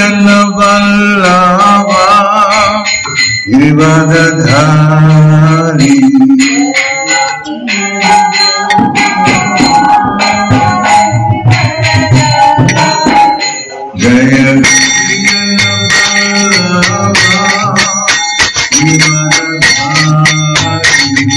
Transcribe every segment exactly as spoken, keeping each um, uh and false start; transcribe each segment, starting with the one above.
Krishna Vallabha Girivardhari Jaya Krishna Vallabha Girivardhari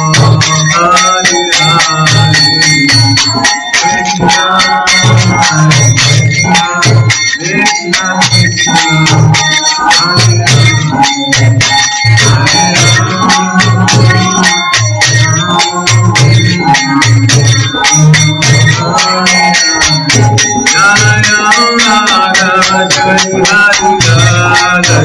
Hare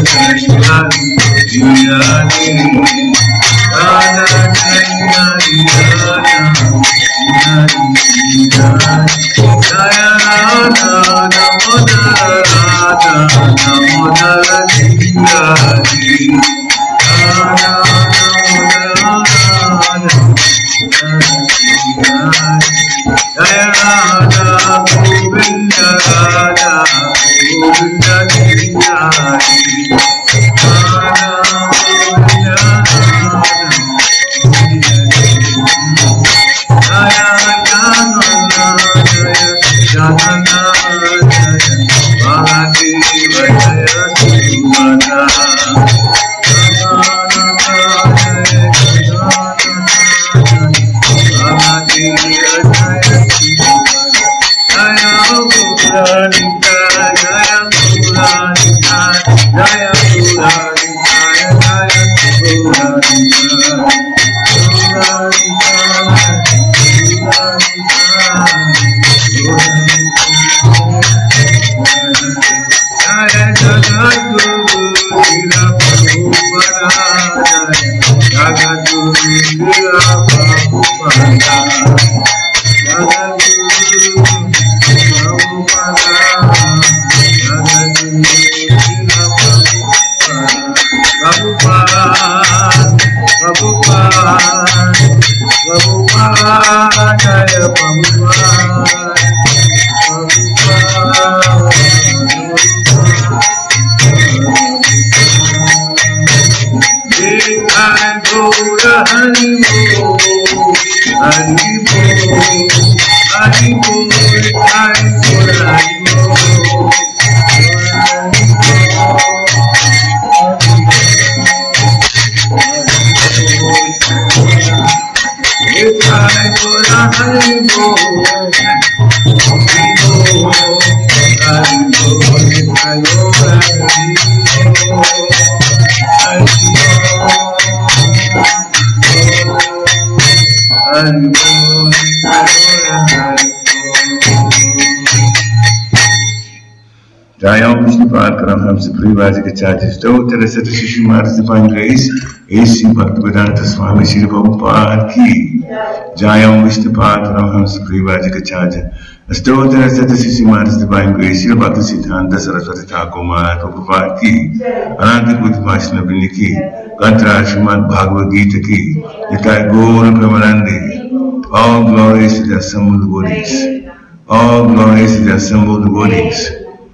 Jayam Vishnupad Paramhamsa Parivajika Stowe Teresa Shri Maharaj Divine Grace A C Bhaktivedanta Swami Shri Prabhupada Ki Jayam Vishnupad Paramhamsa Parivajika Stowe Teresa Shri Maharaj Divine Grace Shri Bhakti Siddhanta Saraswati Thakur Maharaj Prabhupada Ki Ananta Kuti Vaishnava Vrinda Ki Kantra Srimad Bhagavad Gita Ki Nitai Gaura Premanande. All glories to the assembled devotees. All glories to the assembled devotees.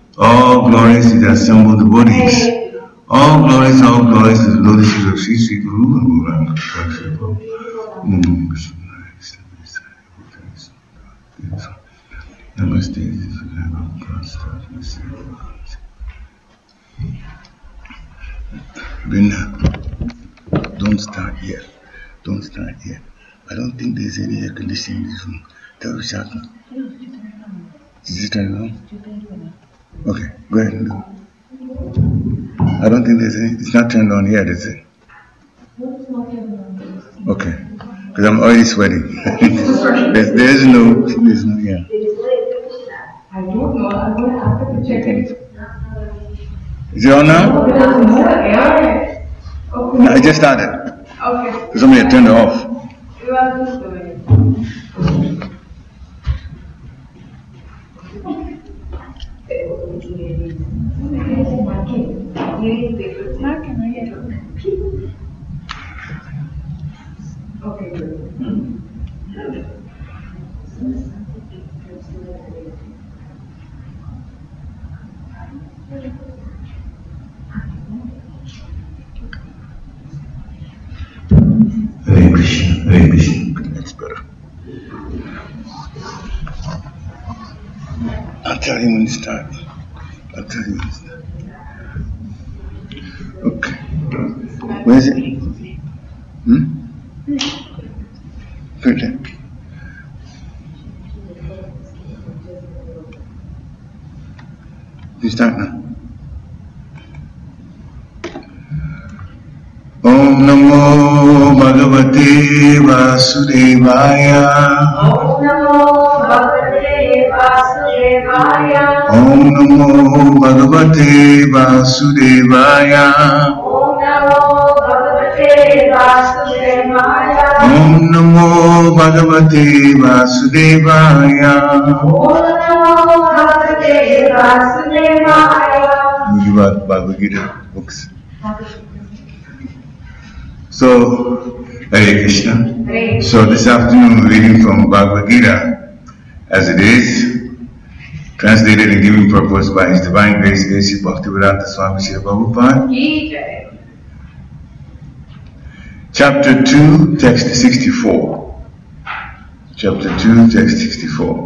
All glories to the assembled devotees. All glories, all glories to the lotus feet of Sri Sri Guru Gauranga. Namaste. Binna, don't start yet. Don't start yet. I don't think there's any air conditioning in this room. Tell Vishaka. Is it turned on? Okay, go ahead and do it. I don't think there's any, it's not turned on yet, is it? Okay, because I'm already sweating. there's, there's no, there's no, yeah. I don't know, I'm going to have to check it. Is it on now? Okay. No, I just started. Okay. Because somebody had turned it off. You are just doing Okay, good. Hare Krishna, Hare Krishna. That's better. I'll tell you when to start. I'll tell you when to start. Okay. Where is it? Hmm? Put it. You start now. Om Namo Bhagavate Vasudevaya. Om Namo Bhagavate Vasudevaya. Om Namo Bhagavate Vasudevaya. Om Namo Bhagavate Vasudevaya. Om Namo Bhagavate Vasudevaya. Om Namo Bhagavate Vasudevaya. Bhagavad Gita books. So, Hare Krishna. Hare. So this afternoon we're reading from Bhagavad Gita as it is, translated and given purpose by His Divine Grace A C Bhaktivedanta Swami Srila Prabhupada. Chapter two, text sixty-four. Chapter two, text sixty-four.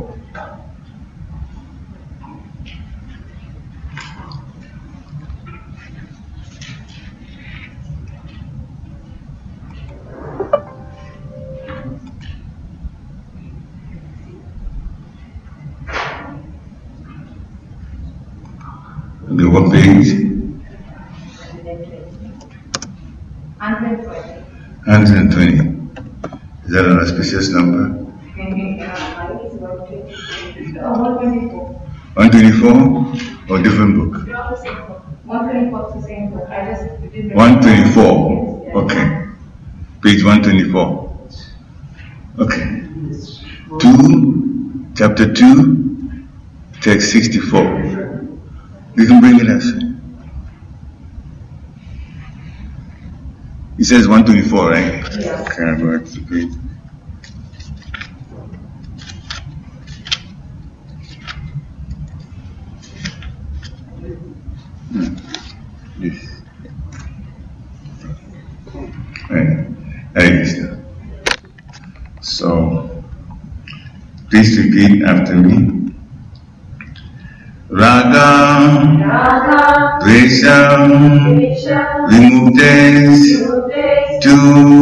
Okay, what page? one twenty. one hundred twenty. Is that an auspicious number? one twenty-four or different book? one twenty-four is the same book. I just didn't one twenty-four. Okay. Page one twenty-four. Okay. two, chapter two, text sixty-four. You can bring it as. It says one twenty-four, right? Yeah. Okay, I'll go back to the page. Hmm. This. Right. Hare Krishna. So, please repeat after me. Raga, Raga, Dvesha, Desha, Vimuktes, Muktes, Tu,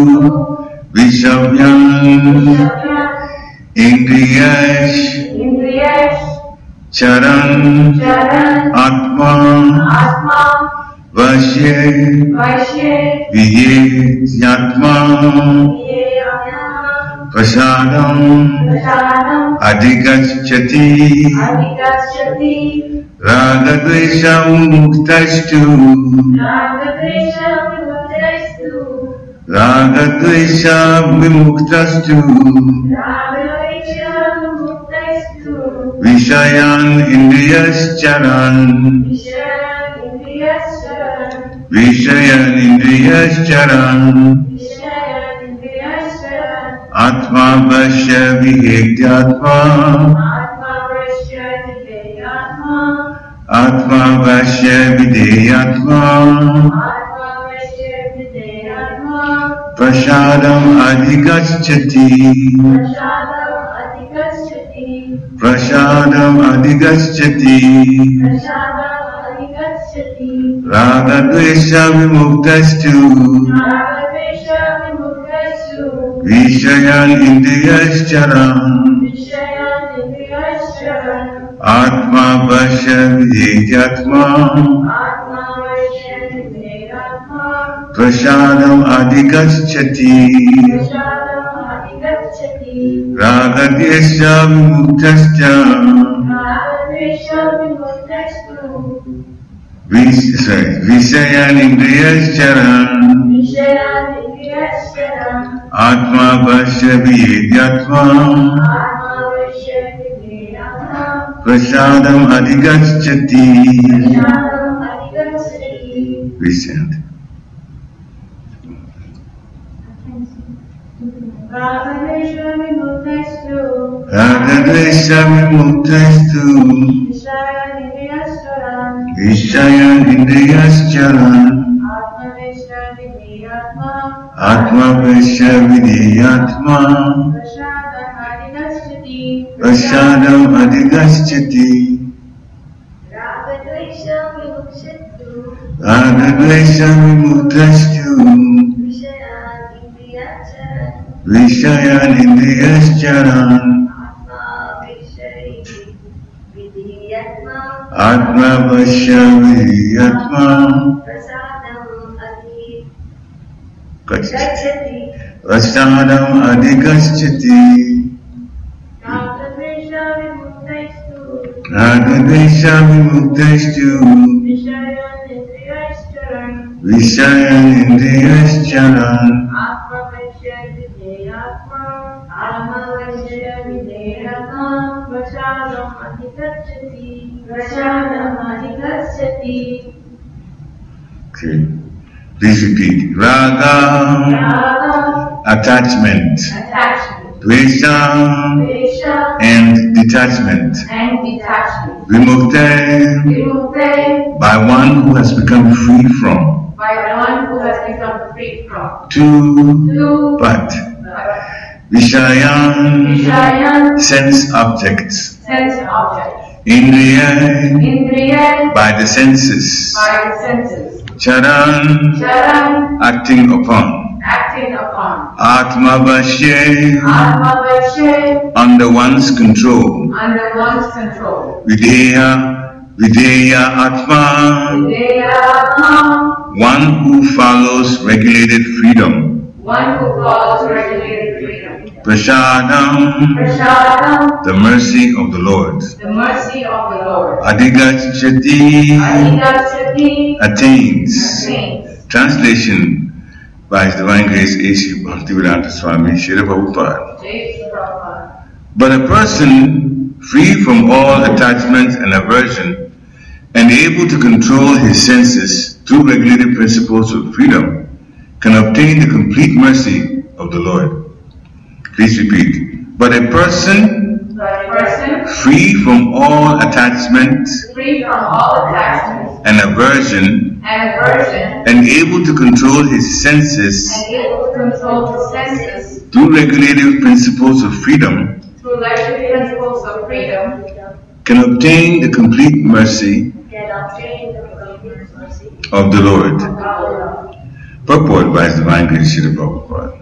Vishavyam, Shabya, Indriyash, Indriyash, Charan, Charan, Atma, Atma, Vashye, Vaishye, Vihyatma, Yeyana, Prasadam, Prasadam, Adhikachati, Adhikachati, Ragadvesha Muktastu, Ragadvesha Vimuktestu, Ragadvesha Vimuktastu, Ragadvesha Vimuktestu, Vishayan Indriyas Charan, Vishayan Indriyas Charan, Vishayan Indriyas Charan, Vishayan Indriyas Charan, Atma Vashya Vihyatma, Atma Vaishya Videyatma, Atma Vashya Videyatma, Atma Vaishya Videyatma, Prasadam Adhikachati, Prasadam Adhikachati, Prasadam Adhikachati, Prasadam Adhikachati, Ragadvesha Vimuktastu, Ragadvesha Vimuktestu, Vishayan Indriyas Charan, Vishayan Indriyas Charan, Atma Vashya Vihyatma, Atma Vaishya Videyatma, Prasadam Adhikachati, Prasadam Adhikachati, Ragadvesha Vimuktascha, Ragadvesha Vimuktestu, Vis- sorry, Vishayan Indriyas Charan, Vishayan Indriyas Charan, Atma Vashya Vihyatma, Atma Vaishya Videyatma, Prasadam Adhikachati. Prasadam Adhikachati. Recent. Ragadvesha Vimuktestu, Ragadvesha Vimuktastu, Vishayan Indriyas Charan, Vishayan Indriyas Charan, Atma Vaishya Videyatma, Atma Vashya Vidyatma, Prasadam Adhikachati, Prasadam Adhikachati, Ragadvesha Vimuktestu, Ragadvesha Vimuktastu, Vishayan Indriyas Charan, Vishayan Indriyas Charan, Atma Vaishya Videyatma, Atma Vashya Vidyatma, Prasadam Adhikachati, Adhikachati, Prasadam Adhikachati, Ragadvesha Vimuktestu, Ragadesha vimuktestu Vishayan indriyascharan Okay. Please repeat. Raga, attachment. Dvesha, and detachment. Vimukte, by one who has become free from. By one who has become free from. Two, but. Vishayan, sense objects. Sense objects. Indriya, Indriya, by the senses. by the senses. Charan, Charan, acting upon. acting upon. Atmavashya, Atmavashya, under one's control. under one's control. Videya, Videya Atma, Videya Atma, one who follows regulated freedom. one who follows regulated freedom. Prashadam, Prashadam, the mercy of the Lord. the mercy of the Lord. Adhigachati, Adhigachati, attains. attains. Translation by His Divine Grace A C Bhaktivedanta Swami Srila Prabhupada. Jai Prabhupada. But a person free from all attachment and aversion and able to control his senses through regulated principles of freedom can obtain the complete mercy of the Lord. Please repeat. But a person, But a person free from all attachment free from all attachments and aversion and aversion and able to control his senses and able to control his senses through regulative principles of freedom through regulated principles of freedom can obtain the complete mercy can obtain the complete mercy of the Lord. of the Lord. Purport by His Divine Grace Srila Prabhupada.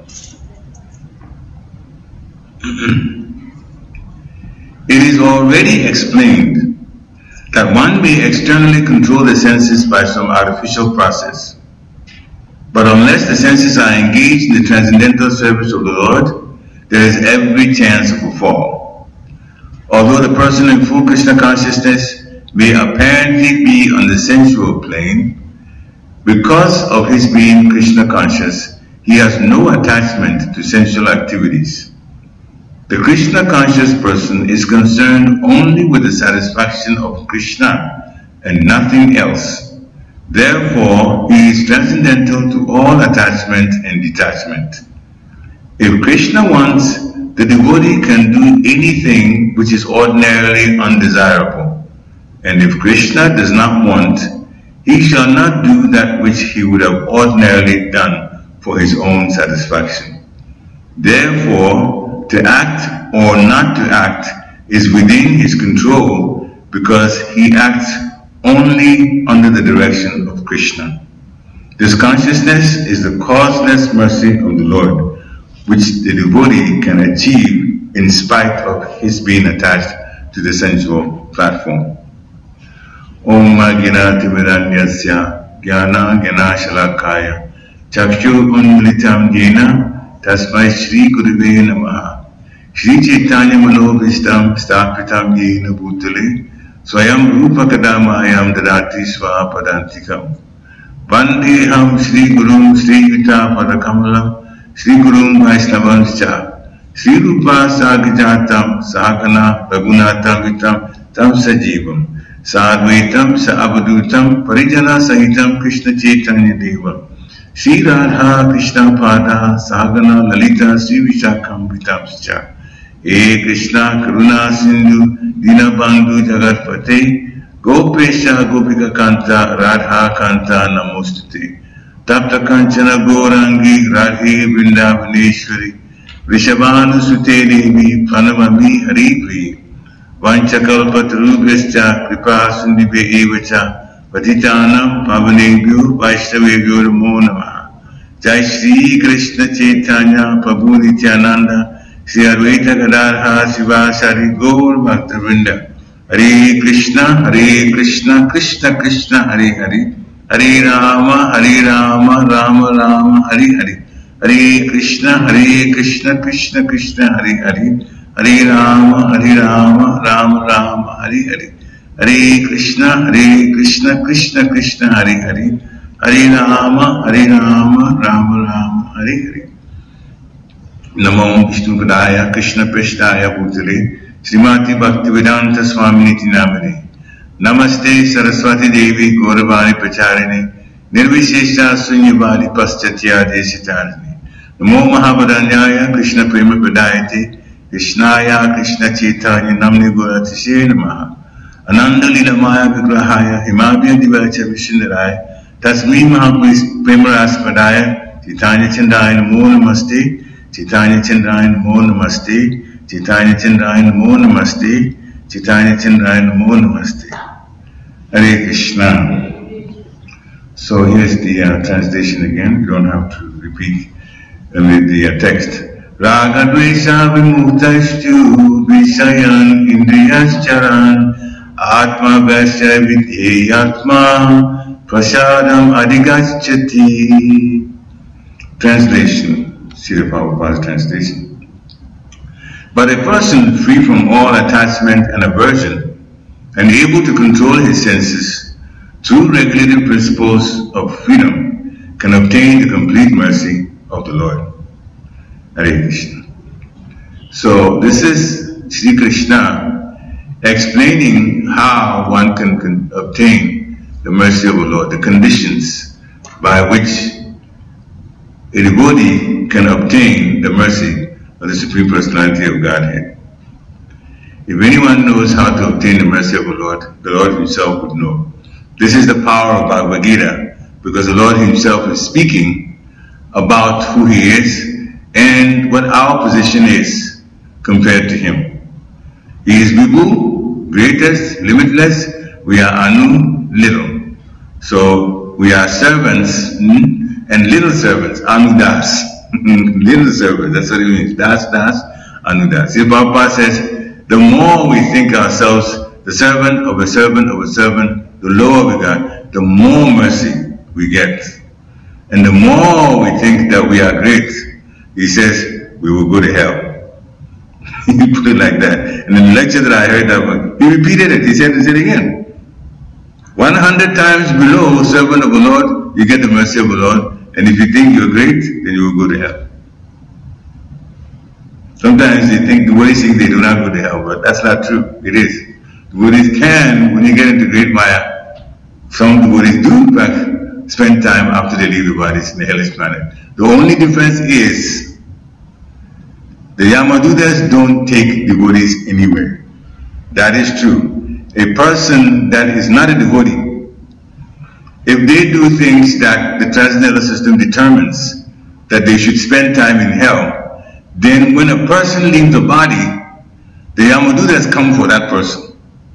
It is already explained that one may externally control the senses by some artificial process. But unless the senses are engaged in the transcendental service of the Lord, there is every chance of a fall. Although the person in full Krishna consciousness may apparently be on the sensual plane, because of his being Krishna conscious, he has no attachment to sensual activities. The Krishna conscious person is concerned only with the satisfaction of Krishna and nothing else. Therefore, he is transcendental to all attachment and detachment. If Krishna wants, the devotee can do anything which is ordinarily undesirable. And if Krishna does not want, he shall not do that which he would have ordinarily done for his own satisfaction. Therefore, to act or not to act is within his control because he acts only under the direction of Krishna. This consciousness is the causeless mercy of the Lord, which the devotee can achieve in spite of his being attached to the sensual platform. Om Gyanati Miranyasya Gyana Gyana Shalakaya Chakshu Unmilitam Jena Tasmai Shri Guruve Namaha Shri Chaitanya Manobhishtam Stapitam Jena Bhutale Swayam Rupa Kadamayam Dadati Swa Padantikam Vandeham Shri Gurum Shri Yuta Padakamalam Shri Gurum Vaishnavanscha Shri Rupa Sagijatam Sahagana Raghunatam Vitam Tam Sajivam Sadvaitam Saavadutam Parijana Sahitam Krishna Chaitanya Deva Shri Radha Krishna Pada Sagana Lalita Sri Vishakam Vitamscha E Krishna Karuna Sindhu Dinabandhu Jagatpate Gopesha Gopika Kanta Radha Kanta Namostute Tapta Kanchana Gorangi Radhe Vrindavaneshwari Rishabhanu Sute Devi Pranamami Hari Priya Vanchakalpatarubhyascha kripa sindhibhya evacha patitanam pavanebhyo vaishnavebhyo namo namaha. Jai Shri Krishna Chaitanya Prabhu Nityananda Shri Advaita Gadadhara Sivasari Gaur Bhaktivinoda. Hare Krishna Hare Krishna Krishna Krishna Hare Hare Hare Rama Hare Rama Rama Rama Hare Hare Hare Krishna Hare Krishna Krishna Krishna Hare Hare Hare Rama, Hare Rama, Rama Rama, Hare Hare, Hare Krishna, Hare Krishna, Krishna Krishna, Hare Hare, Hare Rama, Hare Rama, Rama Rama, Hare Hare. Namo Vishnu Padaya, Krishna Prasthaya Bhutale, Srimati Bhaktivedanta Swaminiti Namane. Namaste Saraswati Devi Gauravani Pracharine, Nirvishesha Sunyavadi Paschatya Deshitarine. Namo Mahabharanyaya, Krishna Prema Pradayate, Krishnaya Krishna Chaitanya Namne Gauratishe Namaha. Ananda Lila Maya Vigrahaya, Himabhya Divacha Vishnaraya, Tasmi Mahapuris Premaras Padaya, Chaitanya Chandaya Namo Namaste, Chaitanya Chandaya Namo Namaste, Chaitanya Chandaya Namo Namaste, Chaitanya Chandaya Namo Namaste. Hare Krishna. So here's the uh, translation again. You don't have to repeat uh, with the uh, text. Raga Dvesha Vimuktaishtu Vishayan Indriyascharan Atma Vasya Vidhyayatma Prasadam Adhigacchati. Translation, Srila Prabhupada's translation. But a person free from all attachment and aversion and able to control his senses through regulative principles of freedom can obtain the complete mercy of the Lord. Hare Krishna. So this is Sri Krishna explaining how one can, can obtain the mercy of the Lord, the conditions by which a devotee can obtain the mercy of the Supreme Personality of Godhead. If anyone knows how to obtain the mercy of the Lord, the Lord Himself would know. This is the power of Bhagavad Gita, because the Lord Himself is speaking about who He is and what our position is compared to Him. He is Vibhu, greatest, limitless. We are Anu, little. So we are servants hmm, and little servants, Anu Das. Little servants, that's what it means. Das, Das, Anu Das. See, Prabhupada says, the more we think ourselves the servant of a servant of a servant, the lower we got, the more mercy we get. And the more we think that we are great, he says, we will go to hell. He put it like that. And in the lecture that I heard that one, he repeated it. He said it again. one hundred times below servant of the Lord, you get the mercy of the Lord. And if you think you're great, then you will go to hell. Sometimes they think, the Buddhists think they do not go to hell, but that's not true. It is. The Buddhists can, when you get into great Maya, some devotees do in fact spend time after they leave the bodies in the hellish planet. The only difference is, the Yamadutas don't take devotees anywhere. That is true. A person that is not a devotee, if they do things that the transcendental system determines that they should spend time in hell, then when a person leaves the body, the Yamadutas come for that person.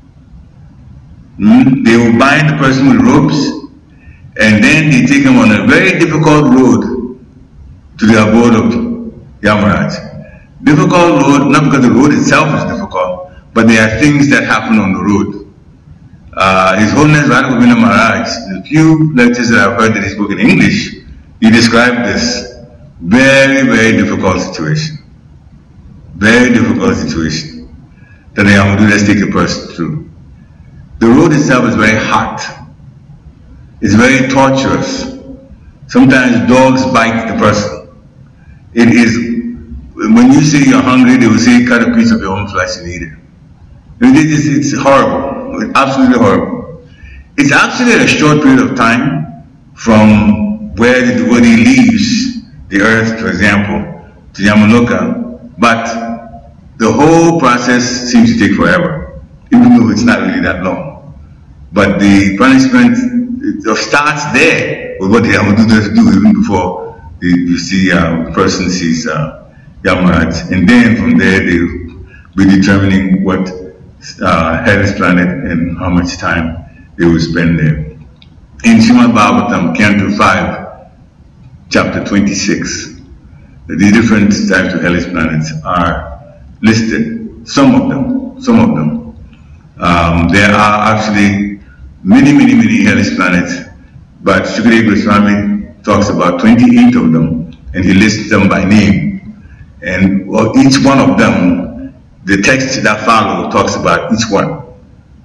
Hmm? They will bind the person with ropes, and then they take him on a very difficult road to the abode of Yamaraj. Difficult road, not because the road itself is difficult, but there are things that happen on the road. Uh, His Holiness Radha Govinda Maharaj, in a few lectures that I've heard that he spoke in English, he described this very, very difficult situation. Very difficult situation that the Yamadutas take a person through. The road itself is very hot. It's very torturous. Sometimes dogs bite the person. It is, when you say you're hungry, they will say, cut a piece of your own flesh and eat it. It's, it's horrible. It's absolutely horrible. It's actually a short period of time from where the devotee leaves the earth, for example, to Yamaloka, but the whole process seems to take forever, even though it's not really that long. But the punishment it starts there with what the Yamadutas do even before the, you see uh, the person sees uh, Yamaraj, and then from there they will be determining what uh, hellish planet and how much time they will spend there. In Srimad Bhagavatam, Canto five, Chapter twenty-six, the different types of hellish planets are listed. Some of them, some of them. Um, there are actually many, many, many hellish planets, but Shukadeva Goswami talks about twenty-eight of them, and he lists them by name. And well, each one of them, the text that follows talks about each one.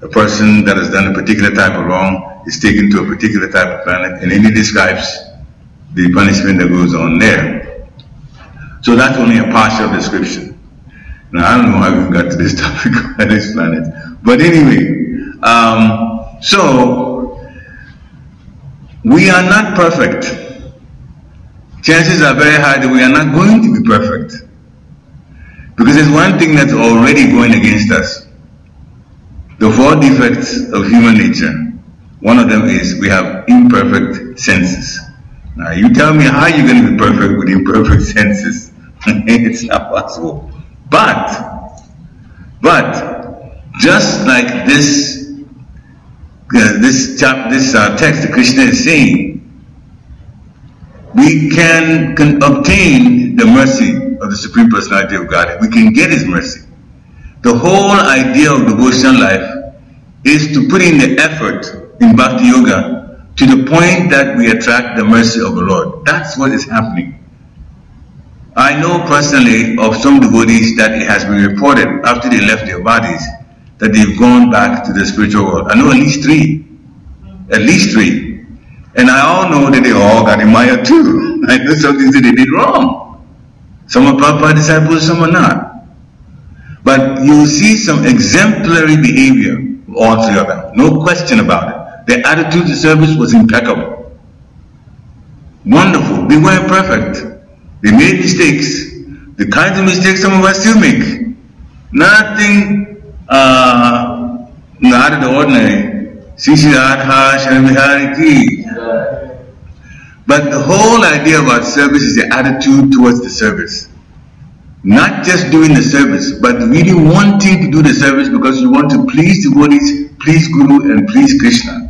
a person that has done a particular type of wrong is taken to a particular type of planet, and then he describes the punishment that goes on there. So that's only a partial description. Now, I don't know how we got to this topic on this planet. But anyway, um, so we are not perfect. Chances are very high that we are not going to be perfect. Because there's one thing that's already going against us. The four defects of human nature. One of them is we have imperfect senses. Now you tell me how you're going to be perfect with imperfect senses. It's not possible. But, but, just like this, uh, this chap, this uh, text, the Krishna is saying, we can, can obtain the mercy of the Supreme Personality of God. We can get His mercy. The whole idea of devotional life is to put in the effort in Bhakti Yoga to the point that we attract the mercy of the Lord. That's what is happening. I know personally of some devotees that it has been reported after they left their bodies that they've gone back to the spiritual world. I know at least three. At least three. And I all know that they all got in Maya too. I know some things that they did wrong. Some are Prabhupada disciples, some are not. But you see some exemplary behavior, all three of them. No question about it. Their attitude to service was impeccable. Wonderful. They weren't perfect. They made mistakes. The kinds of mistakes some of us still make. Nothing uh, out of the ordinary. But the whole idea about service is the attitude towards the service. Not just doing the service, but really wanting to do the service because you want to please devotees, please Guru, and please Krishna.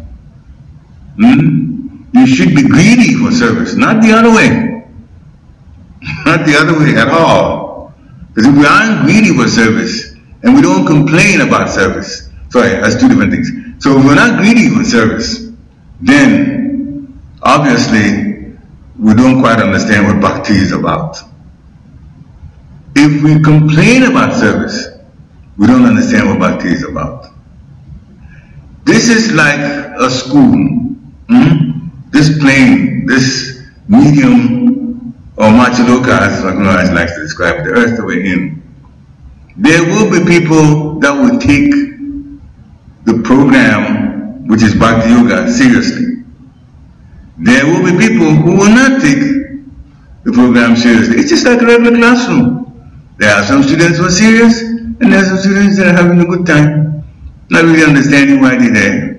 Hmm? You should be greedy for service, not the other way. Not the other way at all. Because if we aren't greedy for service, and we don't complain about service, sorry, that's two different things. So if we're not greedy for service, then obviously we don't quite understand what bhakti is about. If we complain about service, we don't understand what bhakti is about. This is like a school. Hmm? This plane, this medium, or Machaloka, as Raghunath likes to describe it, the earth that we're in. There will be people that will take the program, which is Bhakti Yoga, seriously. There will be people who will not take the program seriously. It's just like a regular classroom. There are some students who are serious, and there are some students that are having a good time, not really understanding why they're there.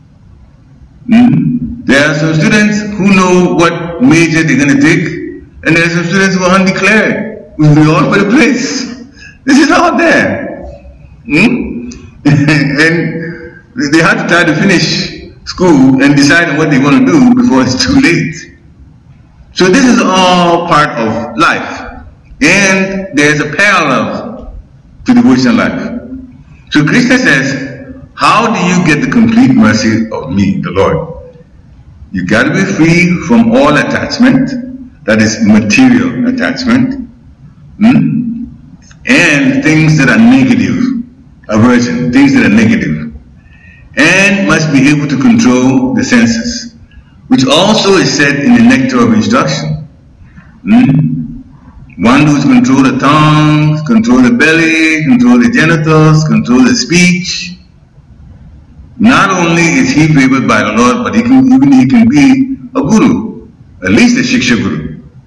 Hmm? There are some students who know what major they're going to take, and there are some students who are undeclared, who will be all over the place. This is all there. Hmm? And they have to try to finish school and decide on what they want to do before it's too late. So this is all part of life. And there's a parallel to devotional life. So Krishna says, how do you get the complete mercy of me, the Lord? You got to be free from all attachment. That is material attachment, hmm? And things that are negative, aversion, things that are negative, and must be able to control the senses, which also is said in the nectar of instruction. Hmm? One who control the tongue, control the belly, control the genitals, control the speech. Not only is he favored by the Lord, but he can, even he can be a guru, at least a Shiksha guru.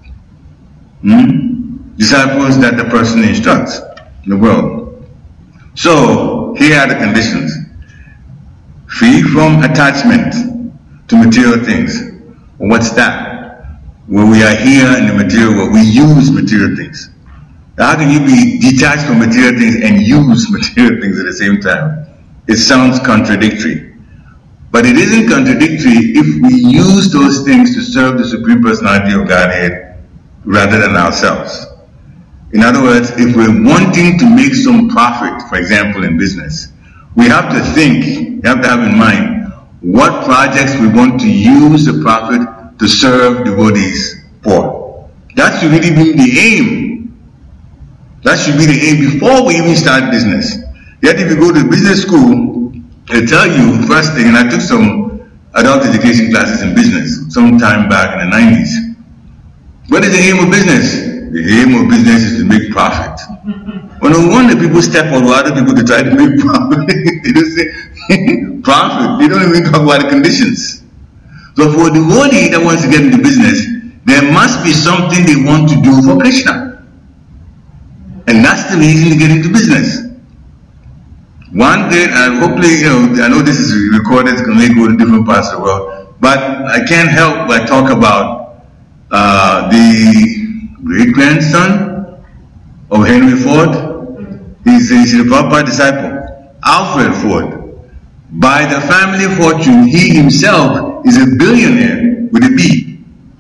Hmm? Disciples that the person instructs in the world. So, here are the conditions. Free from attachment to material things. Well, what's that? Well, we are here in the material world, we use material things. Now, how can you be detached from material things and use material things at the same time? It sounds contradictory. But it isn't contradictory if we use those things to serve the Supreme Personality of Godhead rather than ourselves. In other words, if we're wanting to make some profit, for example, in business, we have to think, we have to have in mind what projects we want to use the profit to serve devotees for. That should really be the aim. That should be the aim before we even start business. Yet if you go to business school They tell you first thing, and I took some adult education classes in business some time back in the nineties. What is the aim of business? The aim of business is to make profit. Well, no wonder people step on other people to try to make profit. They don't say profit. They don't even talk about the conditions. So for the devotee that wants to get into business, there must be something they want to do for Krishna. And that's the reason to get into business. One day, and hopefully, you know, I know this is recorded, it's going to go to different parts of the world, but I can't help but talk about uh, the great-grandson of Henry Ford. He's, he's a Prabhupada disciple, Alfred Ford. By the family fortune, he himself is a billionaire with a B.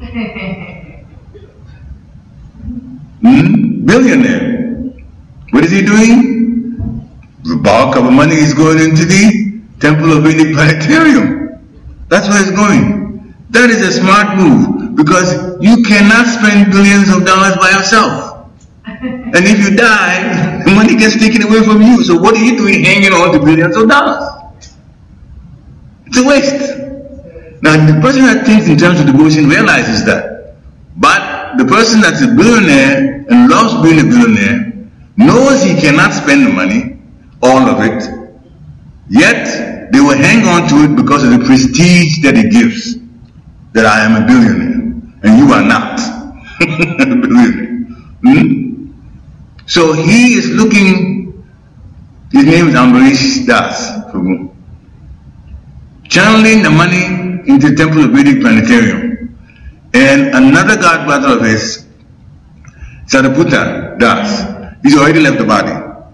Hmm? Billionaire. What is he doing? The bulk of the money is going into the Temple of Vedic Planetarium. That's where it's going. That is a smart move, because you cannot spend billions of dollars by yourself. And if you die, the money gets taken away from you. So what are you doing hanging on to billions of dollars? It's a waste. Now, the person that thinks in terms of devotion realizes that. But the person that's a billionaire and loves being a billionaire knows he cannot spend the money, all of it, yet they will hang on to it because of the prestige that it gives. That I am a billionaire and you are not a billionaire. Hmm? So he is looking, his name is Ambarish Das, channeling the money into the Temple of Vedic Planetarium. And another godbrother of his, Sariputta Das, he's already left the body,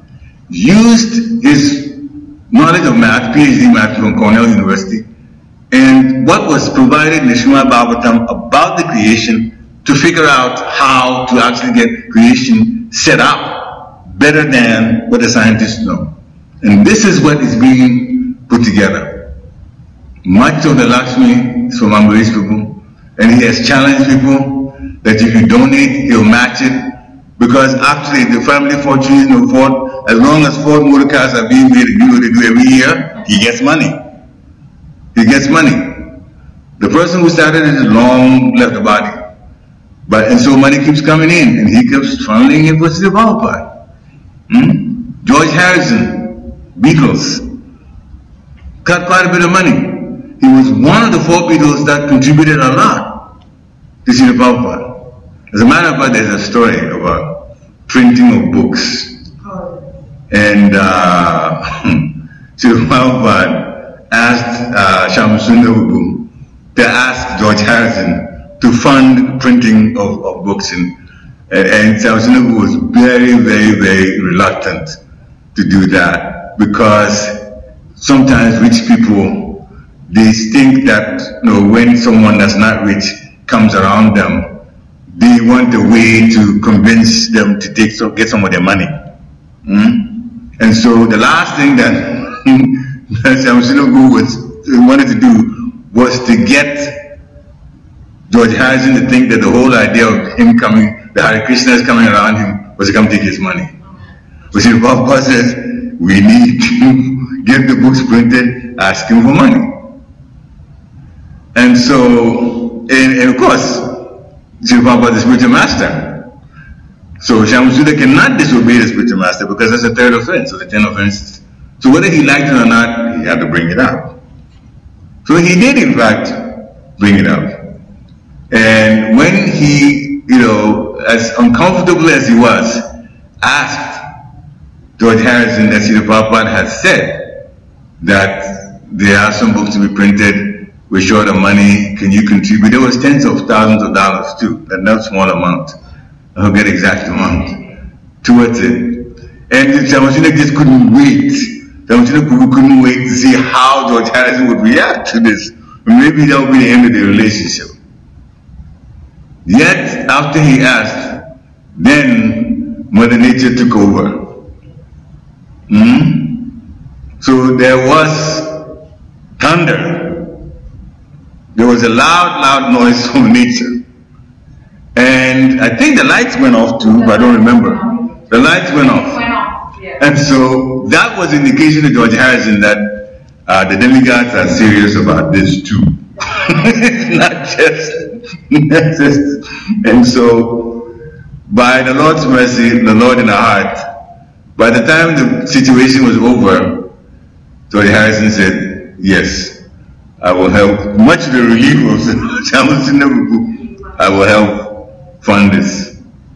used his knowledge of math, PhD math from Cornell University, and what was provided in the Srimad Bhagavatam about the creation to figure out how to actually get creation set up better than what the scientists know. And this is what is being put together. Much of the Lakshmi is from Ambarish Prabhu, and he has challenged people that if you donate, he'll match it, because actually the family fortune of Ford, as long as Ford motor cars are being made, you know they do every year, he gets money. He gets money. The person who started it is long left the body. But, and so money keeps coming in, and he keeps funneling it for the Prabhupada. Hmm? George Harrison, Beatles, got quite a bit of money. He was one of the four Beatles that contributed a lot to Srila Prabhupada. As a matter of fact, there's a story about printing of books. And uh, Srila Prabhupada asked uh, Shyamsundar Prabhu to ask George Harrison to fund printing of, of books. And, and Shyamsundar Prabhu was very, very, very reluctant to do that, because sometimes rich people, they think that, you know, when someone that's not rich comes around them, they want a way to convince them to take some, get some of their money. Mm? And so the last thing that Shyamsundar Prabhu was wanted to do was to get George Harrison to think that the whole idea of him coming, the Hare Krishnas coming around him, was to come take his money. But see, Prabhupada says, we need to get the books printed, ask him for money. And so, and, and of course, Srila Prabhupada is the spiritual master. So Shyamsundar cannot disobey the spiritual master, because that's a third offense, so the ten offenses. So whether he liked it or not, he had to bring it up. So he did, in fact, bring it up. And when he, you know, as uncomfortable as he was, asked George Harrison that Srila Prabhupada had said that there are some books to be printed, we're short of money, can you contribute? There was tens of thousands of dollars too, and not small amount. I forget the exact amount towards it. And Shyamsundar just couldn't wait. Shyamsundar couldn't wait to see how George Harrison would react to this. Maybe that would be the end of the relationship. Yet, after he asked, then Mother Nature took over. Hmm? So there was thunder. There was a loud, loud noise from nature. And I think the lights went off too, but I don't remember. The lights went off. Went off. Yeah. And so that was indication to George Harrison that uh, the demigods are serious about this too. It's not just, not just, and so by the Lord's mercy, the Lord in our heart, by the time the situation was over, George Harrison said, yes, I will help, much to the relief of I will help fund this.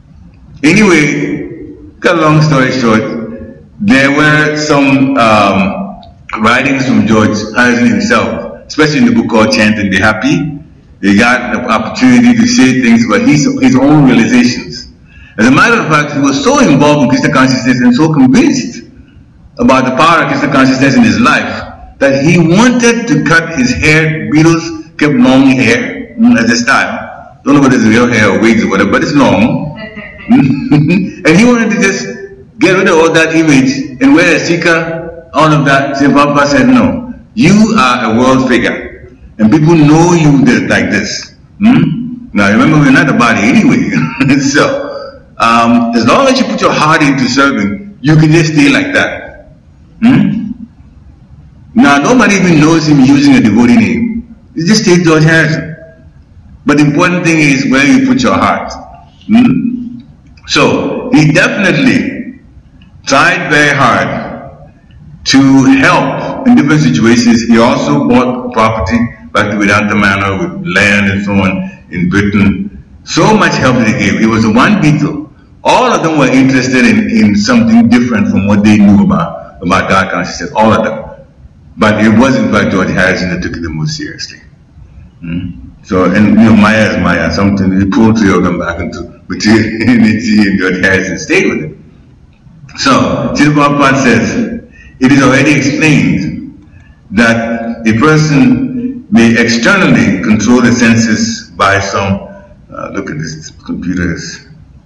Anyway, cut a long story short, there were some um, writings from George Harrison himself, especially in the book called Chant and Be Happy. He got the opportunity to say things about his, his own realizations. As a matter of fact, he was so involved in Krishna consciousness and so convinced about the power of Krishna consciousness in his life that he wanted to cut his hair. Beatles kept long hair as a style. Don't know whether it's real hair or wigs or whatever, but it's long. And he wanted to just get rid of all that image and wear a sikha, all of that. So Papa said, no, you are a world figure and people know you like this. Hmm? Now remember, we're not a body anyway. So um, as long as you put your heart into serving, you can just stay like that. Hmm? Now nobody even knows him using a devotee name. You just take George Harrison. But the important thing is where you put your heart. Hmm? So he definitely tried very hard to help in different situations. He also bought property back to Vedanta Manor with land and so on in Britain. So much help that he gave. He was the one Beatle. All of them were interested in, in something different from what they knew about, about God consciousness. All of them. But it was in fact George Harrison that took it the most seriously. Hmm? So, and you know, Maya is Maya. Something, he pulled three of them back into Nitji and George Harrison stayed with him. So, Srila Prabhupada says, it is already explained that a person may externally control the senses by some, uh, look at this, computer is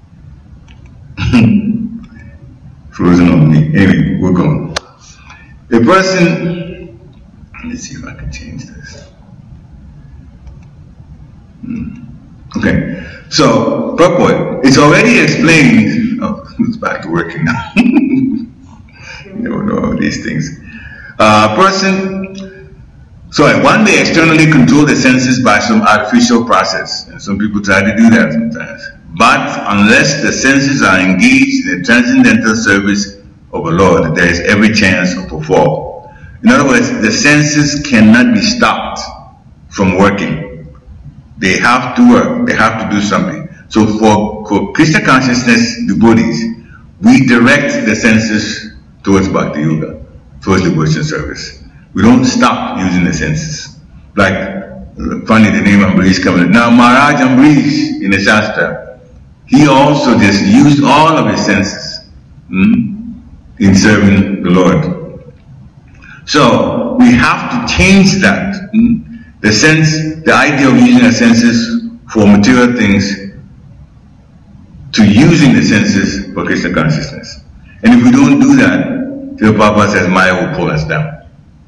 frozen on me. Anyway, we're going. A person, let me see if I can change this. Hmm. Okay, so purport. It's already explained. Oh, it's back to working now. You don't know all these things. Uh, person, sorry, one may externally control the senses by some artificial process, and some people try to do that sometimes. But unless the senses are engaged in the transcendental service of the Lord, there is every chance of a fall. In other words, the senses cannot be stopped from working. They have to work. They have to do something. So for, for Krishna consciousness devotees, we direct the senses towards Bhakti Yoga, towards devotion service. We don't stop using the senses. Like, funny, the name Ambarish coming. Now Maharaj Ambarish in the Shastra, he also just used all of his senses hmm, in serving the Lord. So we have to change that. Hmm? The sense, the idea of using the senses for material things to using the senses for Krishna consciousness. And if we don't do that, Srila Prabhupada says Maya will pull us down.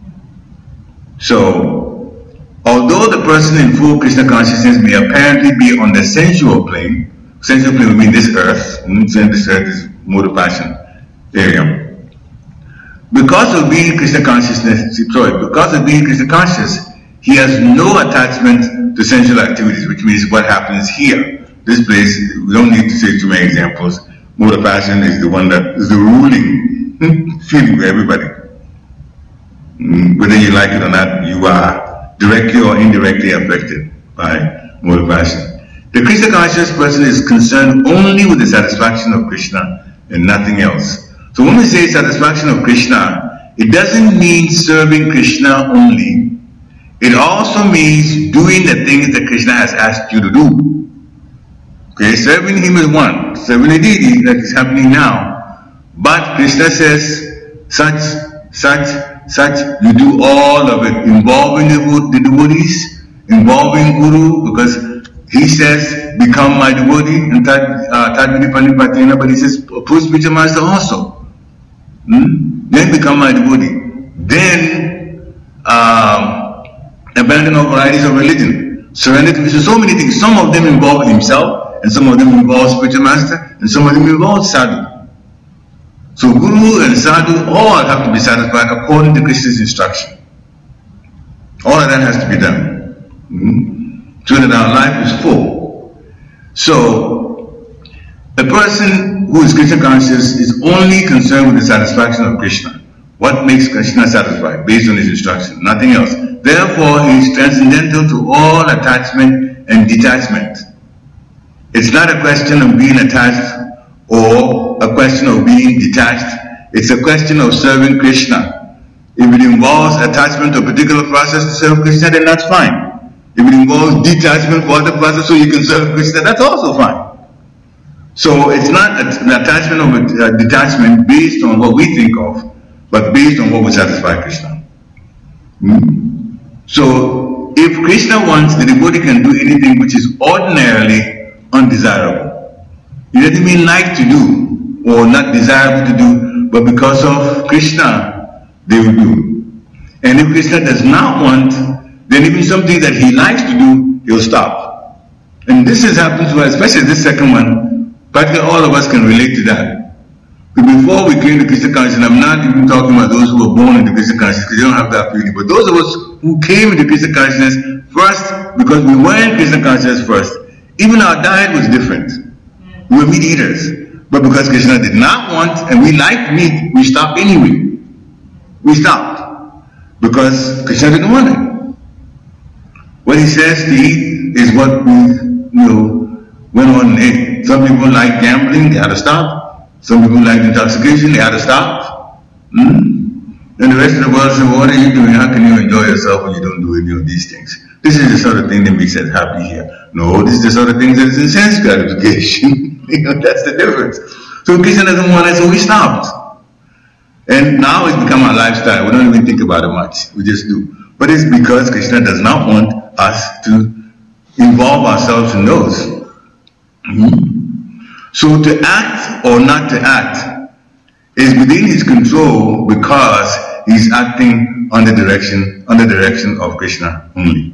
So, although the person in full Krishna consciousness may apparently be on the sensual plane, sensual plane would mean this earth, this earth is mode of passion area. Because of being Krishna consciousness, sorry, because of being Krishna conscious, he has no attachment to sensual activities, which means what happens here. This place, we don't need to say too many examples. Mode of passion is the one that is the ruling feeling for everybody. Whether you like it or not, you are directly or indirectly affected by mode of passion. The Krishna conscious person is concerned only with the satisfaction of Krishna and nothing else. So when we say satisfaction of Krishna, it doesn't mean serving Krishna only. It also means doing the things that Krishna has asked you to do. Okay, serving him is one, serving a deity that is happening now. But Krishna says, such, such, such, you do all of it, involving the devotees, involving Guru, because he says, become my devotee, and Tadvidi Pandit Patina, but he says, approach spiritual master also. Hmm? Then become my devotee. Then, um, abandon all varieties of religion, surrender to Krishna, so many things. Some of them involve himself, and some of them involve spiritual master, and some of them involve sadhu. So Guru and sadhu all have to be satisfied according to Krishna's instruction. All of that has to be done. Mm-hmm. So that our life is full. So, a person who is Krishna conscious is only concerned with the satisfaction of Krishna. What makes Krishna satisfied? Based on his instruction, nothing else. Therefore, he is transcendental to all attachment and detachment. It's not a question of being attached or a question of being detached. It's a question of serving Krishna. If it involves attachment to a particular process to serve Krishna, then that's fine. If it involves detachment for other process so you can serve Krishna, that's also fine. So it's not an attachment or a detachment based on what we think of, but based on what will satisfy Krishna. Hmm? So if Krishna wants, the devotee can do anything which is ordinarily undesirable. It doesn't mean like to do or not desirable to do, but because of Krishna, they will do. And if Krishna does not want, then even something that he likes to do, he'll stop. And this has happened to us, especially this second one. Practically all of us can relate to that. But before we came to Krishna consciousness, I'm not even talking about those who were born into Krishna consciousness because they don't have that feeling. But those of us who came into Krishna consciousness first, because we were in Krishna consciousness first, even our diet was different. We were meat eaters. But because Krishna did not want, and we liked meat, we stopped anyway. We stopped because Krishna didn't want it. What he says to eat is what we, you know, went on and ate. Some people like gambling, they had to stop. Some people like intoxication, they had to stop. Hmm? And the rest of the world said, what are you doing? How can you enjoy yourself when you don't do any of these things? This is the sort of thing that makes us happy here. No, this is the sort of thing that is in sense gratification. You know, that's the difference. So Krishna doesn't want it, so we stopped. And now it's become our lifestyle. We don't even think about it much. We just do. But it's because Krishna does not want us to involve ourselves in those. Mm-hmm. So to act or not to act is within his control because he's acting under direction, under direction of Krishna only.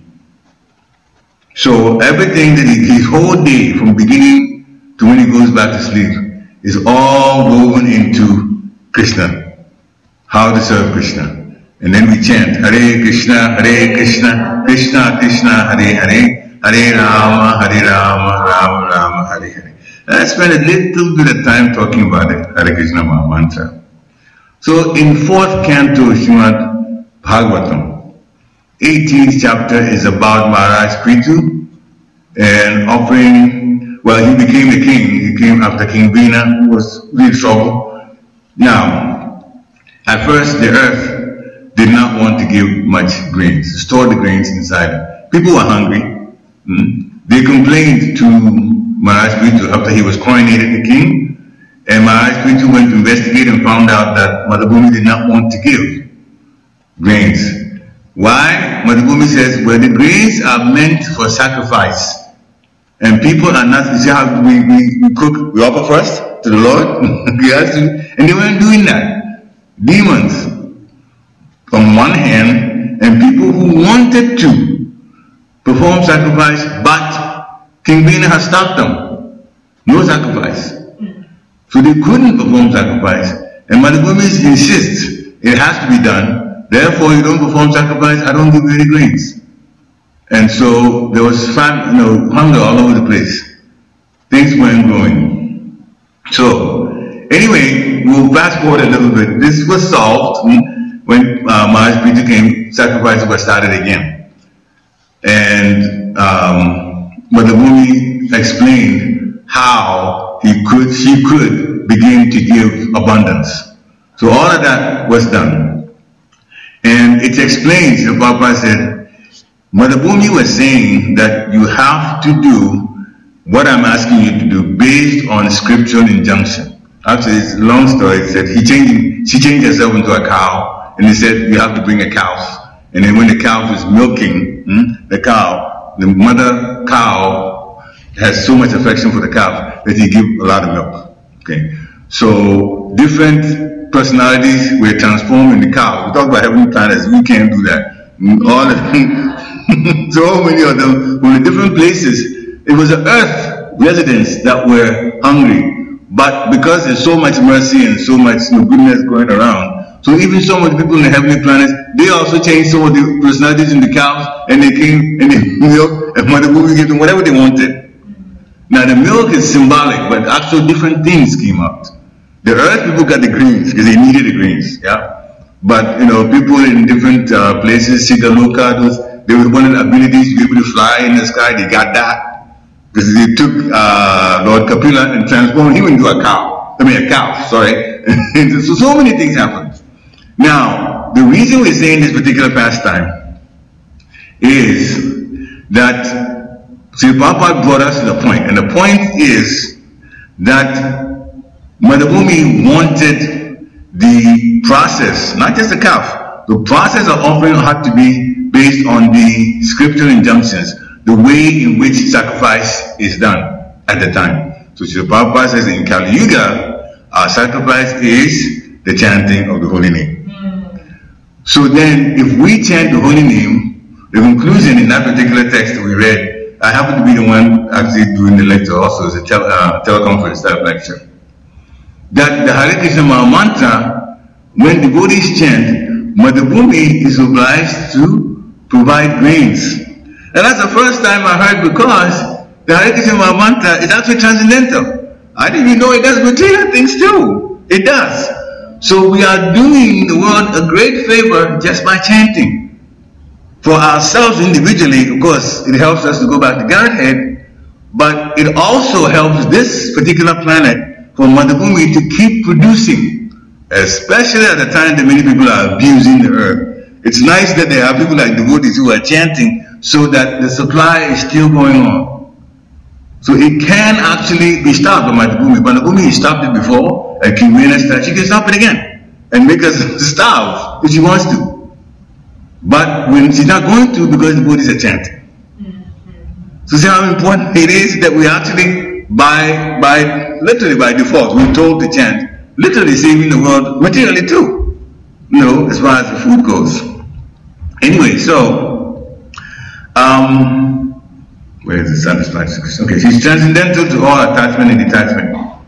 So everything that he, his whole day, from beginning to when he goes back to sleep, is all woven into Krishna. How to serve Krishna. And then we chant Hare Krishna, Hare Krishna, Krishna Krishna, Hare Hare, Hare Rama, Hare Rama, Rama Rama, Hare Hare. And I spent a little bit of time talking about it, Hare Krishna mantra. So in fourth canto Srimad Bhagavatam, eighteenth chapter is about Maharaj Prithu and offering, well, he became the king. He came after King Vina, who was in trouble. Now, at first, the earth did not want to give much grains, store the grains inside. People were hungry. Mm. They complained to Maharaj Prithu after he was coronated the king, and Maharaj Prithu went to investigate and found out that Mother Bhumi did not want to give grains. Why? Mother Bhumi says, well, the grains are meant for sacrifice, and people are not, you see how we, we, we cook, we offer first to the Lord, and they weren't doing that. Demons from one hand, and people who wanted to perform sacrifice, but King Vina has stopped them. No sacrifice. So they couldn't perform sacrifice. And Mother Bhumi insists it has to be done. Therefore, you don't perform sacrifice, I don't give you any grains. And so there was fam- you know, hunger all over the place. Things weren't growing. So, anyway, we'll fast forward a little bit. This was solved when uh, Maharaj Prithu came, sacrifices were started again. And um, Mother Bhumi explained how he could, she could begin to give abundance. So all of that was done. And it explains, the Prabhupada said, Mother Bhumi was saying that you have to do what I'm asking you to do based on scriptural injunction. Actually, it's a long story. It said he changed, she changed herself into a cow, and he said you have to bring a calf. And then when the calf is milking, hmm, the cow, the mother cow has so much affection for the calf that he gives a lot of milk. Okay, so different personalities were transformed in the cow. We talk about heavenly planets. We can't do that. All of them, so many of them were in different places. It was the earth residents that were hungry. But because there's so much mercy and so much, you know, goodness going around, So even some of the people in the heavenly planets, they also changed some of the personalities in the cows, and they came and they milk, and Mother Bumi gave them whatever they wanted. Now the milk is symbolic, but actual different things came out. The earth people got the greens because they needed the greens, yeah. But you know, people in different uh, places, Sigaloka, those they wanted abilities to be able to fly in the sky. They got that because they took uh, Lord Kapila and transformed him into a cow. I mean, a cow. Sorry. so so many things happened. Now, the reason we're saying this particular pastime is that Sri Prabhupada brought us to the point, and the point is that Mother Bhumi wanted the process, not just the calf, the process of offering had to be based on the scriptural injunctions, the way in which sacrifice is done at the time. So Sri Prabhupada says in Kali Yuga, our sacrifice is the chanting of the holy name. Mm. So then, if we chant the holy name, the conclusion in that particular text that we read, I happen to be the one actually doing the lecture also, it's a tel uh, teleconference type lecture. That the Hare Krishna Maha Mantra, when devotees chant, Mother Bhumi is obliged to provide grains. And that's the first time I heard, because the Hare Krishna Maha Mantra is actually transcendental. I didn't even know it does material things too. It does. So we are doing the world a great favor just by chanting. For ourselves individually, of course, it helps us to go back to Godhead, but it also helps this particular planet for Mother Bhumi to keep producing, especially at the time that many people are abusing the earth. It's nice that there are people like devotees who are chanting so that the supply is still going on. So it can actually be stopped by Mother Bhumi. Mother Bhumi stopped it before, and King Vena started. She can stop it again and make us starve if she wants to. But when she's not going to, because the devotees are chanting. Mm-hmm. So see how important it is that we actually, by by literally by default, we're told to chant, literally saving the world materially too. You know, as far as the food goes. Anyway, so um where is the satisfaction? Okay, she's transcendental to all attachment and detachment.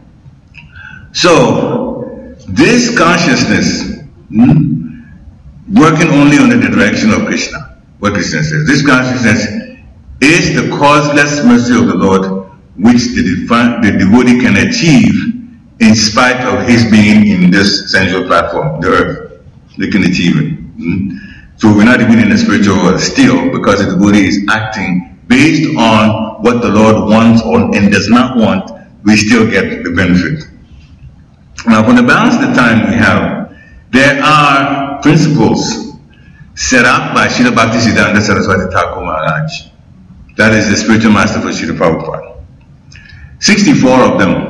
So this consciousness, hmm, working only under the direction of Krishna. What Krishna says. This consciousness is the causeless mercy of the Lord, which the, the devotee can achieve in spite of his being in this sensual platform, the earth. They can achieve it. Mm-hmm. So we're not even in the spiritual world still, because the devotee is acting based on what the Lord wants or and does not want. We still get the benefit. Now, for the balance of the time we have, there are principles set up by Srila Bhaktisiddhanta Saraswati Thakur Maharaj. That is the spiritual master for Srila Prabhupada. sixty-four of them.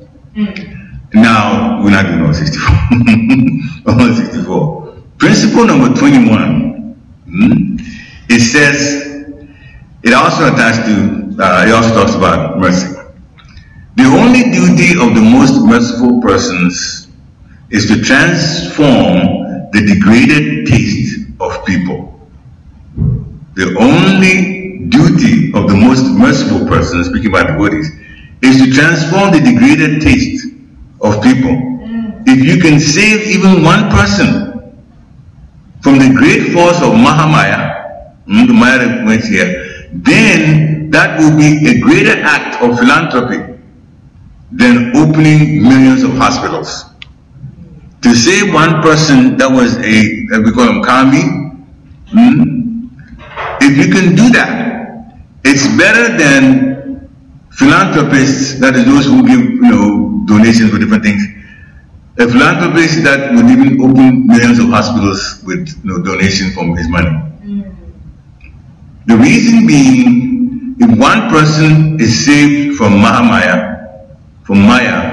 Mm. Now, we're not doing all sixty-four. All sixty-four. Principle number twenty-one. Mm, it says, it also attached to, uh, it also talks about mercy. The only duty of the most merciful persons is to transform the degraded taste of people. The only duty of the most merciful person, speaking about devotees, is to transform the degraded taste of people. Mm. If you can save even one person from the great force of Mahamaya, mm, the Maya that went here, then that will be a greater act of philanthropy than opening millions of hospitals. To save one person that was a, we call him Kami, hmm? If you can do that, it's better than philanthropists, that is those who give, you know, donations for different things. A philanthropist that would even open millions of hospitals with, you know, donation from his money. Mm. The reason being, if one person is saved from Mahamaya, from Maya,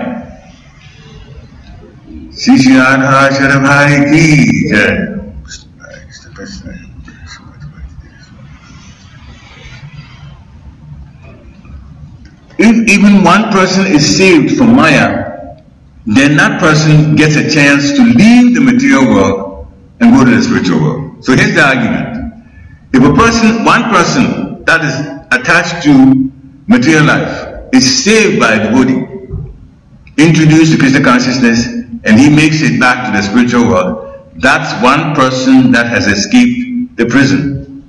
Shri Radha Sharabhai ki jai. If even one person is saved from Maya, then that person gets a chance to leave the material world and go to the spiritual world. So here's the argument. If a person, one person that is attached to material life is saved by a devotee, introduced to Krishna consciousness, and he makes it back to the spiritual world, that's one person that has escaped the prison.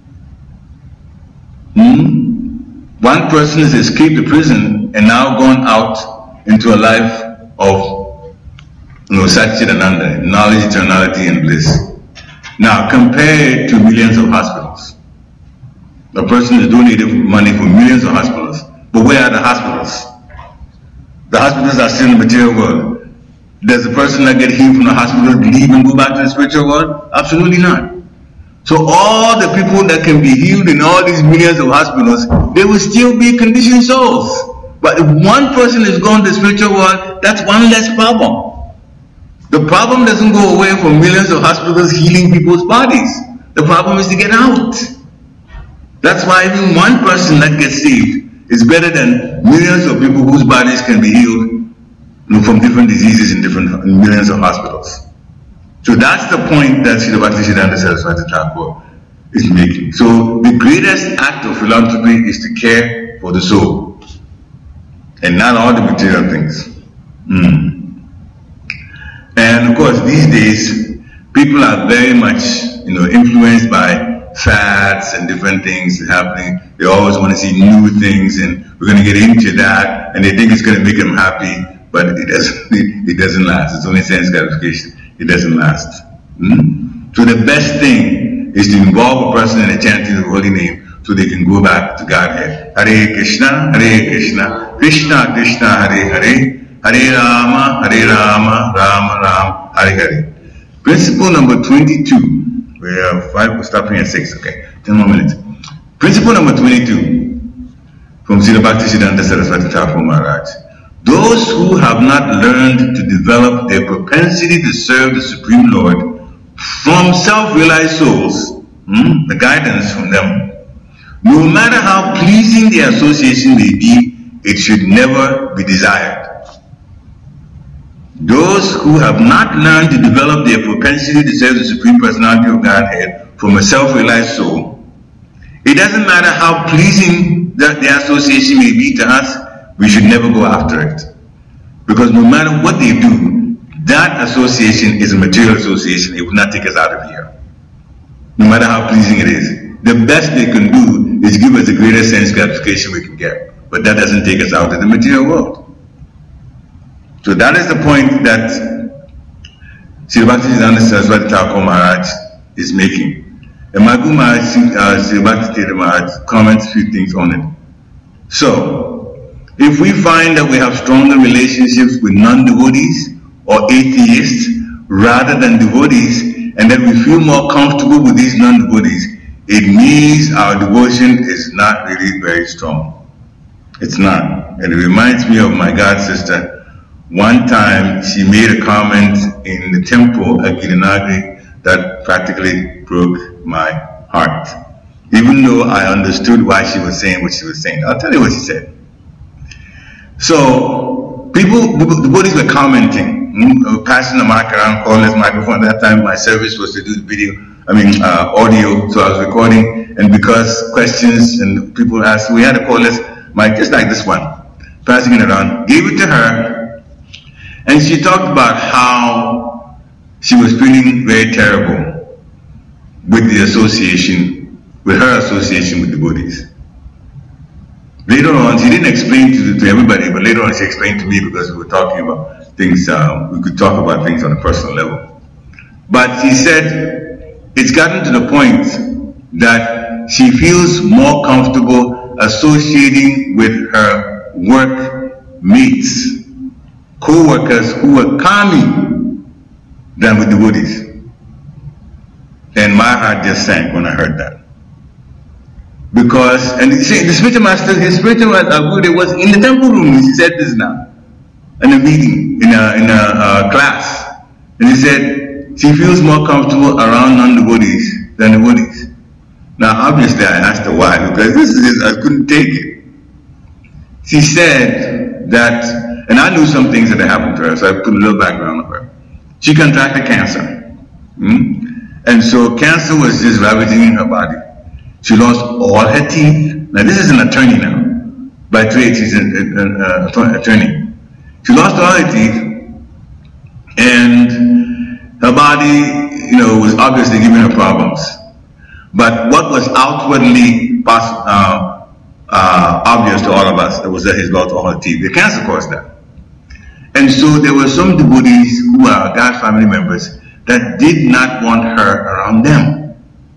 Hmm? One person has escaped the prison and now gone out into a life of, you know, Satchidananda, knowledge, eternality, and bliss. Now, compare it to millions of hospitals. A person has donated money for millions of hospitals, but where are the hospitals? The hospitals are still in the material world. Does the person that get healed from the hospital leave and go back to the spiritual world? Absolutely not. So all the people that can be healed in all these millions of hospitals, they will still be conditioned souls. But if one person is going to the spiritual world, that's one less problem. The problem doesn't go away from millions of hospitals healing people's bodies. The problem is to get out. That's why even one person that gets saved is better than millions of people whose bodies can be healed, you know, from different diseases in different in millions of hospitals. So that's the point that Srila Bhaktisiddhanta Saraswati Thakur is making. So the greatest act of philanthropy is to care for the soul and not all the material things. Mm. And of course, these days, people are very much, you know, influenced by fads and different things happening. They always want to see new things, and we're going to get into that, and they think it's going to make them happy. But it doesn't, it doesn't last. It's only sense gratification. It doesn't last. Hmm? So the best thing is to involve a person in the chanting of the holy name so they can go back to Godhead. Hare Krishna, Hare Krishna, Krishna Krishna, Hare Hare, Hare Rama, Hare Rama, Rama Rama, Hare Hare. Principle number twenty-two. We have five, we're stopping at six, okay. Ten more minutes. Principle number twenty-two from Srila Bhaktisiddhanta Saraswati Thakur Maharaj. Those who have not learned to develop their propensity to serve the Supreme Lord from self-realized souls, hmm, the guidance from them, no matter how pleasing the association may be, it should never be desired. Those who have not learned to develop their propensity to serve the Supreme Personality of Godhead from a self-realized soul, it doesn't matter how pleasing the, the association may be to us, we should never go after it. Because no matter what they do, that association is a material association. It will not take us out of here. No matter how pleasing it is. The best they can do is give us the greatest sense gratification we can get. But that doesn't take us out of the material world. So that is the point that Srila Bhaktisiddhanta Saraswati Thakur Maharaj is making. And my Guru Maharaj, uh, Srila Bhaktisiddhanta Maharaj comments a few things on it. So, if we find that we have stronger relationships with non-devotees or atheists rather than devotees, and that we feel more comfortable with these non-devotees, it means our devotion is not really very strong. It's not. And it reminds me of my god sister. One time she made a comment in the temple at Girinagri that practically broke my heart. Even though I understood why she was saying what she was saying. I'll tell you what she said. So, people, the bodies were commenting, mm, passing the mic around, calling this microphone. At that time, my service was to do the video, I mean, uh, audio, so I was recording. And because questions and people asked, we had to call this mic just like this one, passing it around, gave it to her, and she talked about how she was feeling very terrible with the association, with her association with the bodies. Later on, she didn't explain to, to everybody, but later on she explained to me because we were talking about things, uh, we could talk about things on a personal level. But she said it's gotten to the point that she feels more comfortable associating with her work mates, co-workers who are kami than with devotees. And my heart just sank when I heard that. Because, and see, the spiritual master, his spiritual master was in the temple room. He said this now, in a meeting, in a, in a uh, class. And he said, she feels more comfortable around non-devotees than devotees. Now, obviously, I asked her why, because this is, I couldn't take it. She said that, and I knew some things that had happened to her, so I put a little background on her. She contracted cancer. Hmm? And so cancer was just ravaging in her body. She lost all her teeth. Now this is an attorney now. By trade, she's an uh, attorney. She lost all her teeth, and Her body, you know, was obviously giving her problems. But what was outwardly poss- uh, uh, obvious to all of us, it was that his lost all her teeth. The cancer caused that. And so there were some devotees who are God's family members that did not want her around them,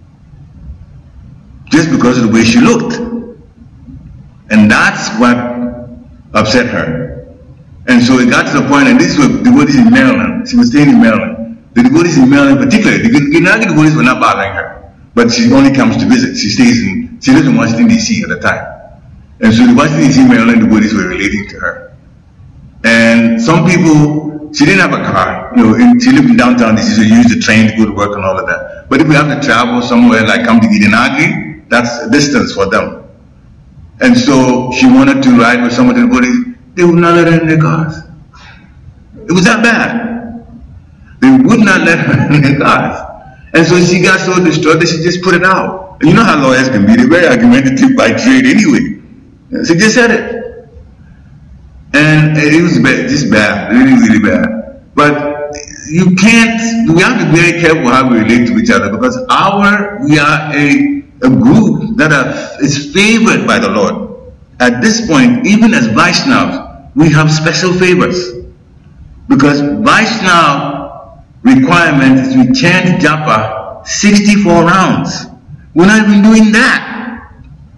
just because of the way she looked. And that's what upset her. And so it got to the point, and these were devotees in Maryland. She was staying in Maryland. The devotees in Maryland particularly, the Gennady devotees were not bothering her, but she only comes to visit. She stays in, she lives in Washington, D C at the time. And so the Washington, D C, Maryland devotees were relating to her. And some people, she didn't have a car, you know, and she lived in downtown D C, so you used the train to go to work and all of that. But if we have to travel somewhere, like come to Gennady, that's a distance for them. And so she wanted to ride with some of the devotees. They would not let her in their cars. It was that bad. They would not let her in their cars. And so she got so distraught that she just put it out. And you know how lawyers can be. They're very argumentative by trade anyway. So she just said it. And it was bad, just bad, really, really bad. But you can't, we have to be very careful how we relate to each other, because our, we are a, a group that are, is favored by the Lord. At this point, even as Vaishnavas, we have special favors. Because Vaishnava requirement is we chant japa sixty-four rounds. We're not even doing that.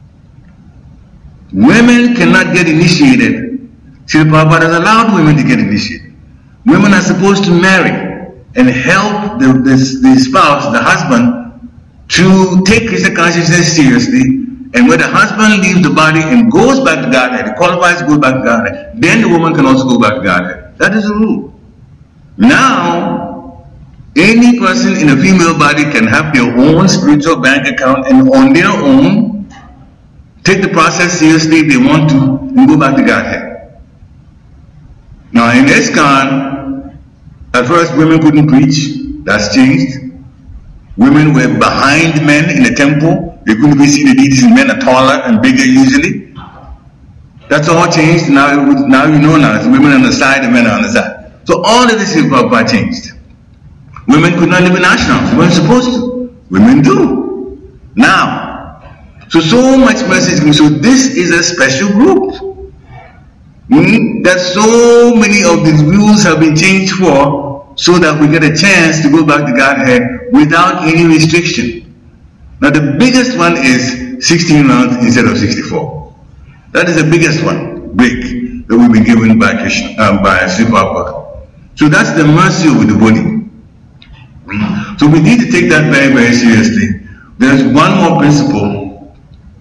Women cannot get initiated. Srila Prabhupada has allowed women to get initiated. Women are supposed to marry and help the, the, the spouse, the husband, to take Krishna consciousness seriously. And when the husband leaves the body and goes back to Godhead, he qualifies to go back to Godhead, then the woman can also go back to Godhead. That is the rule. Now, any person in a female body can have their own spiritual bank account and on their own take the process seriously if they want to and go back to Godhead. Now in ISKCON, at first women couldn't preach. That's changed. Women were behind men in the temple. They couldn't even see the deities, and men are taller and bigger usually. That's all changed. Now, now you know now. It's women on the side and men on the side. So all of this is Prabhupada changed. Women could not live in ashrams. They weren't supposed to. Women do. Now. So, so much message. So this is a special group. Hmm? That so many of these rules have been changed for, so that we get a chance to go back to Godhead without any restriction. Now the biggest one is sixteen rounds instead of sixty-four. That is the biggest one, big, that we've been given by Krishna, um, by Sri Prabhupada. So that's the mercy of the devotee. So we need to take that very, very seriously. There's one more principle,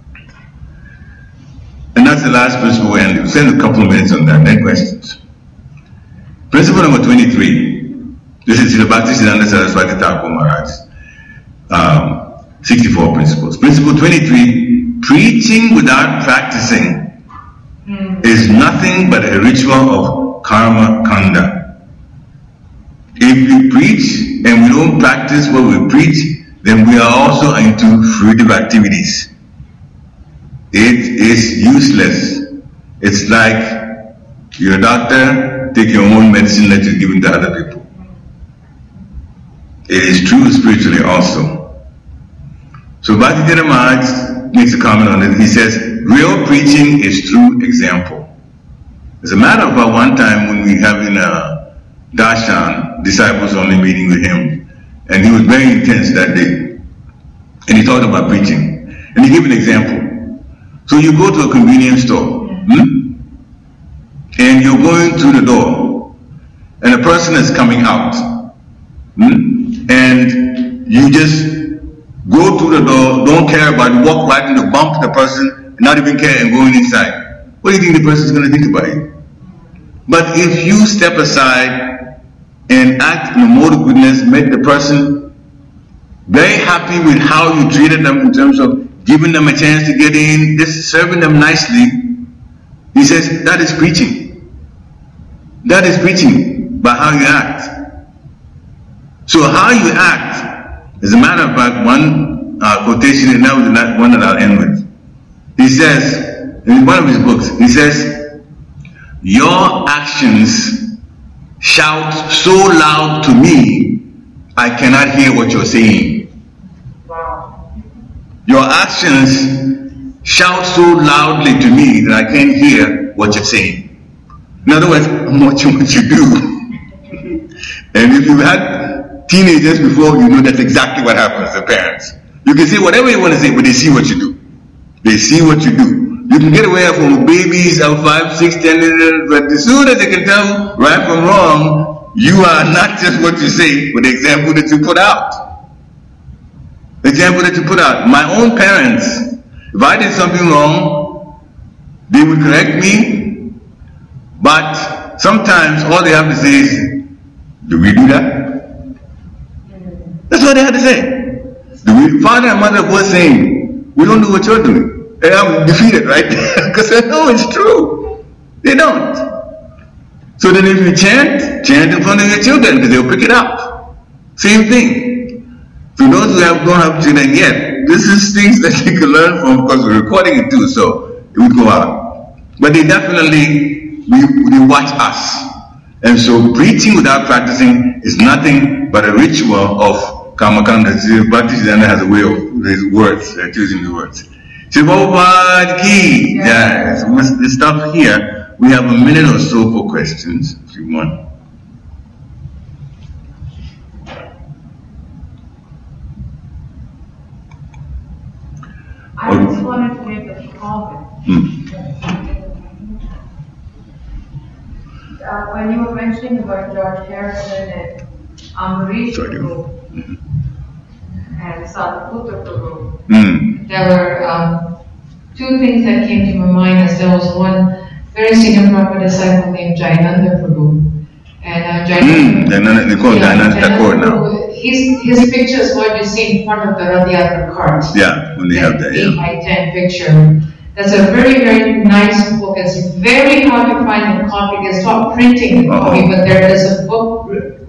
and that's the last principle, and we'll spend a couple of minutes on that, then questions. Principle number twenty-three. This is Srila Bhaktisiddhanta Saraswati Thakur Maharaj. Um, sixty-four principles. Principle twenty-three, preaching without practicing mm. is nothing but a ritual of karma kanda. If we preach and we don't practice what we preach, then we are also into fruitive activities. It is useless. It's like you're a doctor, take your own medicine that you're giving to other people. It is true spiritually also. So Bhaktisiddhanta Maharaj makes a comment on it. He says, real preaching is through example. As a matter of fact, one time when we were having a darshan, disciples only meeting with him, and he was very intense that day. And he talked about preaching. And he gave an example. So you go to a convenience store, hmm? and you're going through the door, and a person is coming out, hmm? and you just go through the door, don't care about it, walk right in the bump the person, not even care, and going inside. What do you think the person is going to think about you? But if you step aside and act in a mode of goodness, make the person very happy with how you treated them in terms of giving them a chance to get in, just serving them nicely, he says that is preaching. That is preaching by how you act. So how you act, as a matter of fact, one uh, quotation, and that was the one that I'll end with. He says, in one of his books, he says, your actions shout so loud to me I cannot hear what you're saying. Wow. Your actions shout so loudly to me that I can't hear what you're saying. In other words, I'm watching what you do. And if you've had teenagers before, you know that's exactly what happens to parents. You can say whatever you want to say, but they see what you do. They see what you do. You can get away from babies of five, six, ten, but as soon as they can tell right from wrong, you are not just what you say, but the example that you put out. The example that you put out. My own parents, if I did something wrong, they would correct me, but sometimes all they have to say is, do we do that? That's what they had to say. Do we, father and mother were saying, we don't do what you're doing. And I'm defeated right there because I know it's true. They don't. So then if you chant, chant in front of your children because they'll pick it up. Same thing. So those who have, don't have children yet, this is things that you can learn from because we're recording it too, so it would go out. But they definitely, we, they watch us. And so preaching without practicing is nothing but a ritual of Kamakanda. Bhaktisiddhanta has a way of his words, uh, choosing the words. Shivobad Ki. Yes, we'll stop here. We have a minute or so for questions, if you want. I just wanted to make a comment. Hmm. Uh, when you were mentioning about George Harrison and Amrish Prabhu and Sadhguru Prabhu, Mm. there were um, two things that came to my mind. As there was one very senior Prabhupada disciple named Jayananda Prabhu, and uh, Jayananda, mm. they call yeah, Jayananda Thakur now. His his picture is what you see in front of the Rath Yatra cart. Yeah, when they have that. eight Yeah. by ten picture. That's a very, very nice book. It's very hard to find a copy. They stopped printing the copy, Uh-oh. but there is a book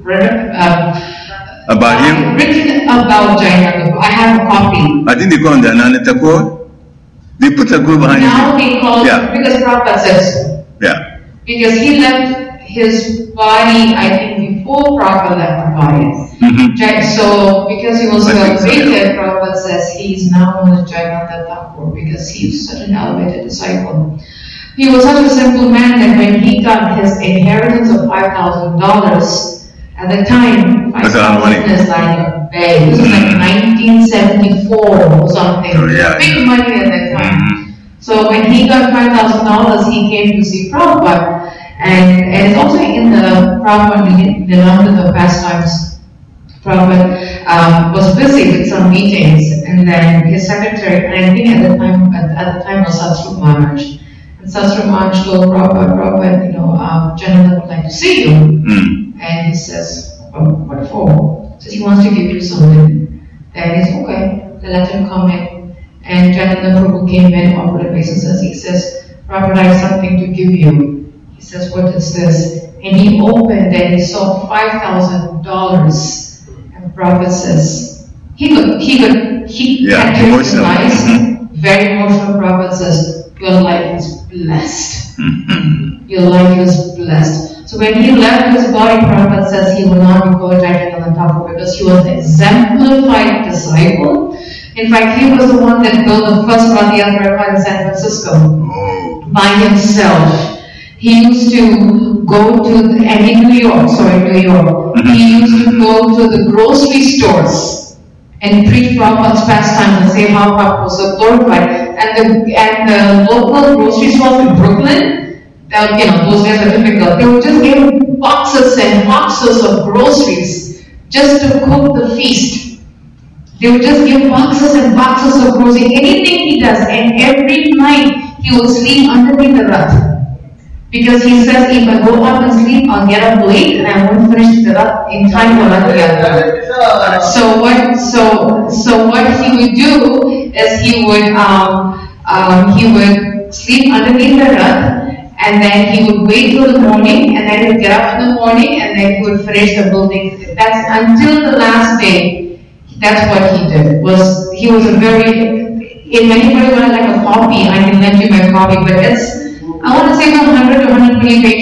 uh, About him? written about Jayananda. I have a copy. I think they call him Jayananda Thakur. They put a group behind Now him. he calls Yeah. because Prabhupada says so. Yeah. Because he left his body, I think, before Prabhupada left the body. Mm-hmm. Jai- So, because he was I so think so, elevated, yeah. Prabhupada says he's now known as Jayananda Thakur because he's such an elevated disciple. He was such a simple man that when he got his inheritance of five thousand dollars, at the time, five That's a lot of money. thousand is like a bag. This was like nineteen seventy-four or something. Oh, yeah, Big yeah. money at that time. Mm-hmm. So when he got five thousand dollars, he came to see Prabhupada. And, and it's also in the Prabhupada, the London of Pastimes. Prabhupada um, was busy with some meetings, and then his secretary, and I think at the time, at, at the time was Satsrup Maharaj. And Satsrup Maharaj told Prabhupada, Prabhupada, you know, um, Jayananda would like to see you. Mm. And he says, well, what for? He says he wants to give you something. Then he says, okay, then let him come in. And Jayananda Prabhu came in, offered a obeisance. He says, Prabhupada, I have something to give you. He says, what is this? And he opened and he saw five thousand dollars. And Prabhupada says, he could, he could, he Yeah, had emotional. nice, Mm-hmm. very emotional. Prabhupada says, your life is blessed. Mm-hmm. Your life is blessed. So when he left his body, Prabhupada says he will not be called Jayananda Thakur because he was an exemplified disciple. In fact, he was the one that built the first Rath Yatra in San Francisco Oh. by himself. He used to go to, the, and in New York, sorry, New York, Mm-hmm. he used to go to the grocery stores and preach Prabhupada's pastimes and say how Prabhupada was so glorified. And the, and the local grocery stores in Brooklyn, that, you know, those days are difficult, they would just give boxes and boxes of groceries just to cook the feast. They would just give boxes and boxes of groceries, anything he does, and every night he will sleep underneath the Rath. Because he says, if I go up and sleep, I'll get up late and I won't finish the Rath in time for Rath Yatra. So what? So so what he would do is he would um, um, he would sleep underneath the Rath, and then he would wait till the morning, and then he would get up in the morning, and then he would finish the building. That's until the last day. That's what he did. Was he was a very. If anybody would like a copy, I can lend you my copy, but it's. I want to say about one hundred to one hundred twenty pages.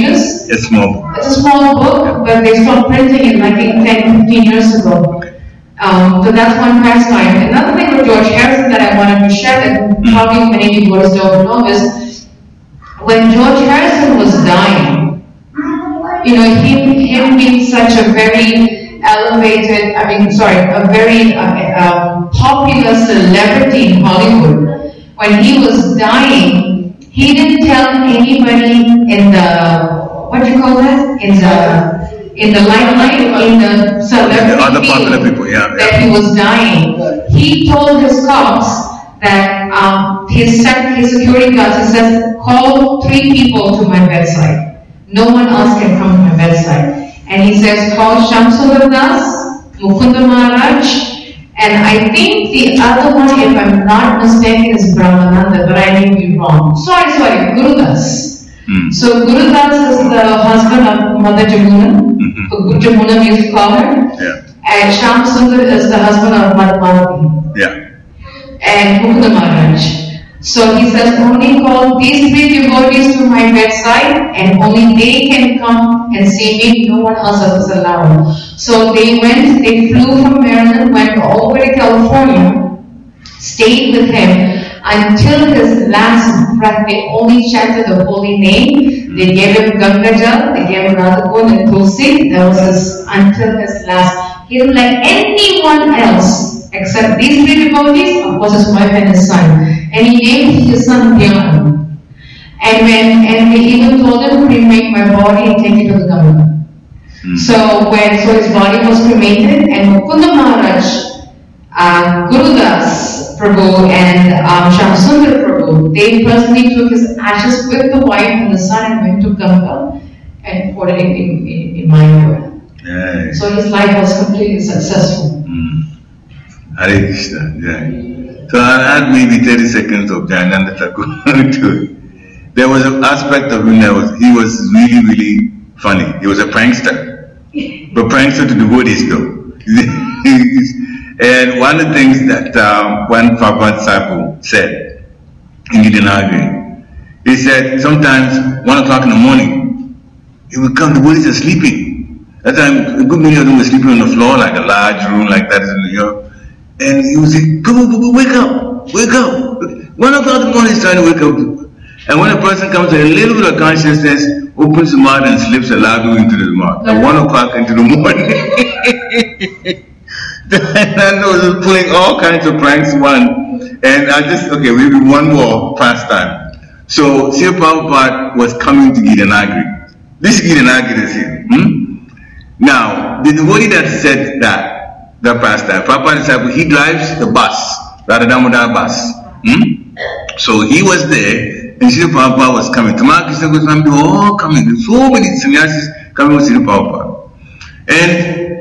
a small book. It's a small book, but they stopped printing it like ten, fifteen years ago. Um, so that's one pastime. Another thing with George Harrison that I wanted to share that probably many people don't know is when George Harrison was dying, you know, him, him being such a very elevated, I mean, sorry, a very uh, um, popular celebrity in Hollywood, when he was dying, he didn't tell anybody in the, what do you call that? In the in the limelight, in the celebrity the other popular people, yeah, yeah. that he was dying. He told his cops that um, his, sec- his security guards, he says, call three people to my bedside. No one else can come to my bedside. And he says, call Shamsundar Das, Mukunda Maharaj, and I think the other one, if I'm not mistaken, is Brahmananda, but I may be wrong. Sorry, sorry, Guru Das. Mm. So Guru Das is the husband of Mother Jamuna, mm-hmm. Guru Jamuna we used to call her. Yeah. And Shamsundar is the husband of Madhumati. Yeah. And Mukunda Maharaj. So he says, only call these three devotees to my bedside and only they can come and see me, no one else is allowed. So they went, they flew from Maryland, went all the way to California, stayed with him until his last breath. They only chanted the holy name. They gave him Gangajal, they gave him Radhakund and Tulsi. That was his, until his last. He didn't like anyone else except these three devotees, of course his wife and his son. And he named his son Dhyan. And when and they even told him, cremate my body and take it to the government. Mm. So when so his body was cremated, and Mukunda Maharaj, uh, Guru Das Prabhu and um, Shamsundar Prabhu, they personally took his ashes with the wife and the son and went to Ganga and poured it in, in, in, in Mayapur. Yeah. So his life was completely successful. Mm. Hare Krishna, yeah. So I'll add maybe thirty seconds of Jayananda Thakur to it. There was an aspect of him that was, he was really, really funny. He was a prankster. But prankster to devotees though. And one of the things that um, one Prabhupada disciple said in Gitanagari, he said sometimes one o'clock in the morning, he would come, the devotees are sleeping. That time, a good many of them were sleeping on the floor, like a large room like that in New York. And he would say, Prabhu, Prabhu, wake up, wake up. One o'clock in the morning he's trying to wake up. And when a person comes to a little bit of consciousness, opens the mouth and slips a laddu into the mouth. At one o'clock into the morning. And was pulling all kinds of pranks, one. And I just, okay, maybe one more pastime. So, Srila Prabhupada was coming to Gitanagari. This Gitanagari is here. Hmm? Now, the devotee that said that, the pastime, Prabhupada said, he drives the bus, Radha Damodar bus. Hmm? So he was there, and Srila Prabhupada was coming. Tamar Krishna Goswami, they were all coming. There were so many sannyasis coming with Srila Prabhupada. And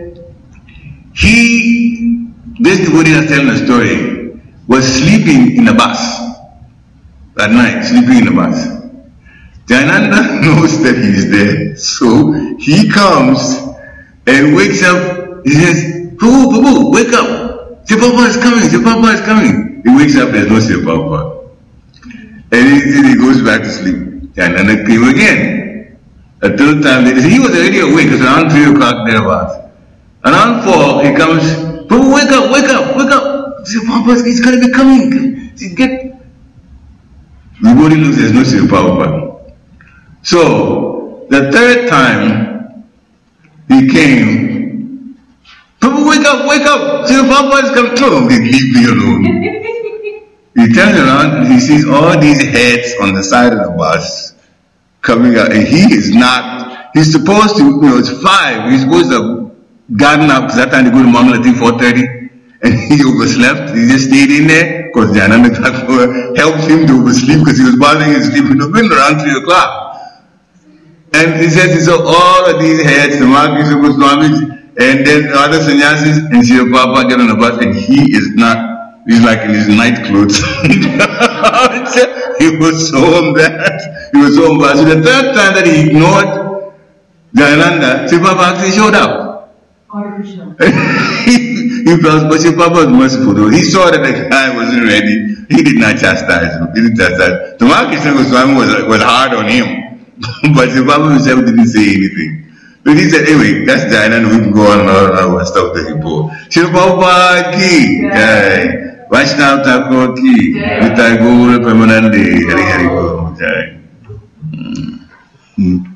he, this devotee that's telling the story, was sleeping in the bus at night, sleeping in the bus. Jayananda knows that he is there, so he comes and wakes up. He says, Prabhu, Prabhu, wake up! Srila Prabhupada is coming, Srila Prabhupada is coming. He wakes up, there's no Srila Prabhupada. And he, he goes back to sleep. Jayananda came again. A third time, he was already awake, it was around three o'clock thereabouts. Around four, he comes, Prabhu, wake up, wake up, wake up. Srila Prabhupada, he's going to be coming. He get. The body looks, there's no Srila Prabhupada. So, the third time, he came, Prabhu, wake up, wake up. Srila Prabhupada is coming. Oh, leave me alone. He turns around and he sees all these heads on the side of the bus coming out. And he is not, he's supposed to, you know, it's five. He's supposed to garden up, because that time they go to Mangala till four thirty, and he overslept. He just stayed in there, because Jayananda Thakur helped him to oversleep, because he was bothering his sleep in the wind around three o'clock. And he says, he saw all of these heads, the Krishna Goswamis, and then the other sannyasis, and Srila Prabhupada get on the bus, and he is not, he's like in his night clothes. He was so embarrassed. He was so embarrassed. So the third time that he ignored Jayananda, Srila Prabhupada actually showed up. he, he felt, but Srila Prabhupada was merciful though. He saw that the guy wasn't ready. He did not chastise him. He didn't chastise him. Tamar Krishna Goswami was, was hard on him. But the Bible himself didn't say anything. But he said, anyway, that's Diana, and we can go on and on and on and stop the report. Shilpa Ki, Jai. Vaishnav Thakur Ki, Vitai Guru Permanente, Hari Hari Guru, Jai.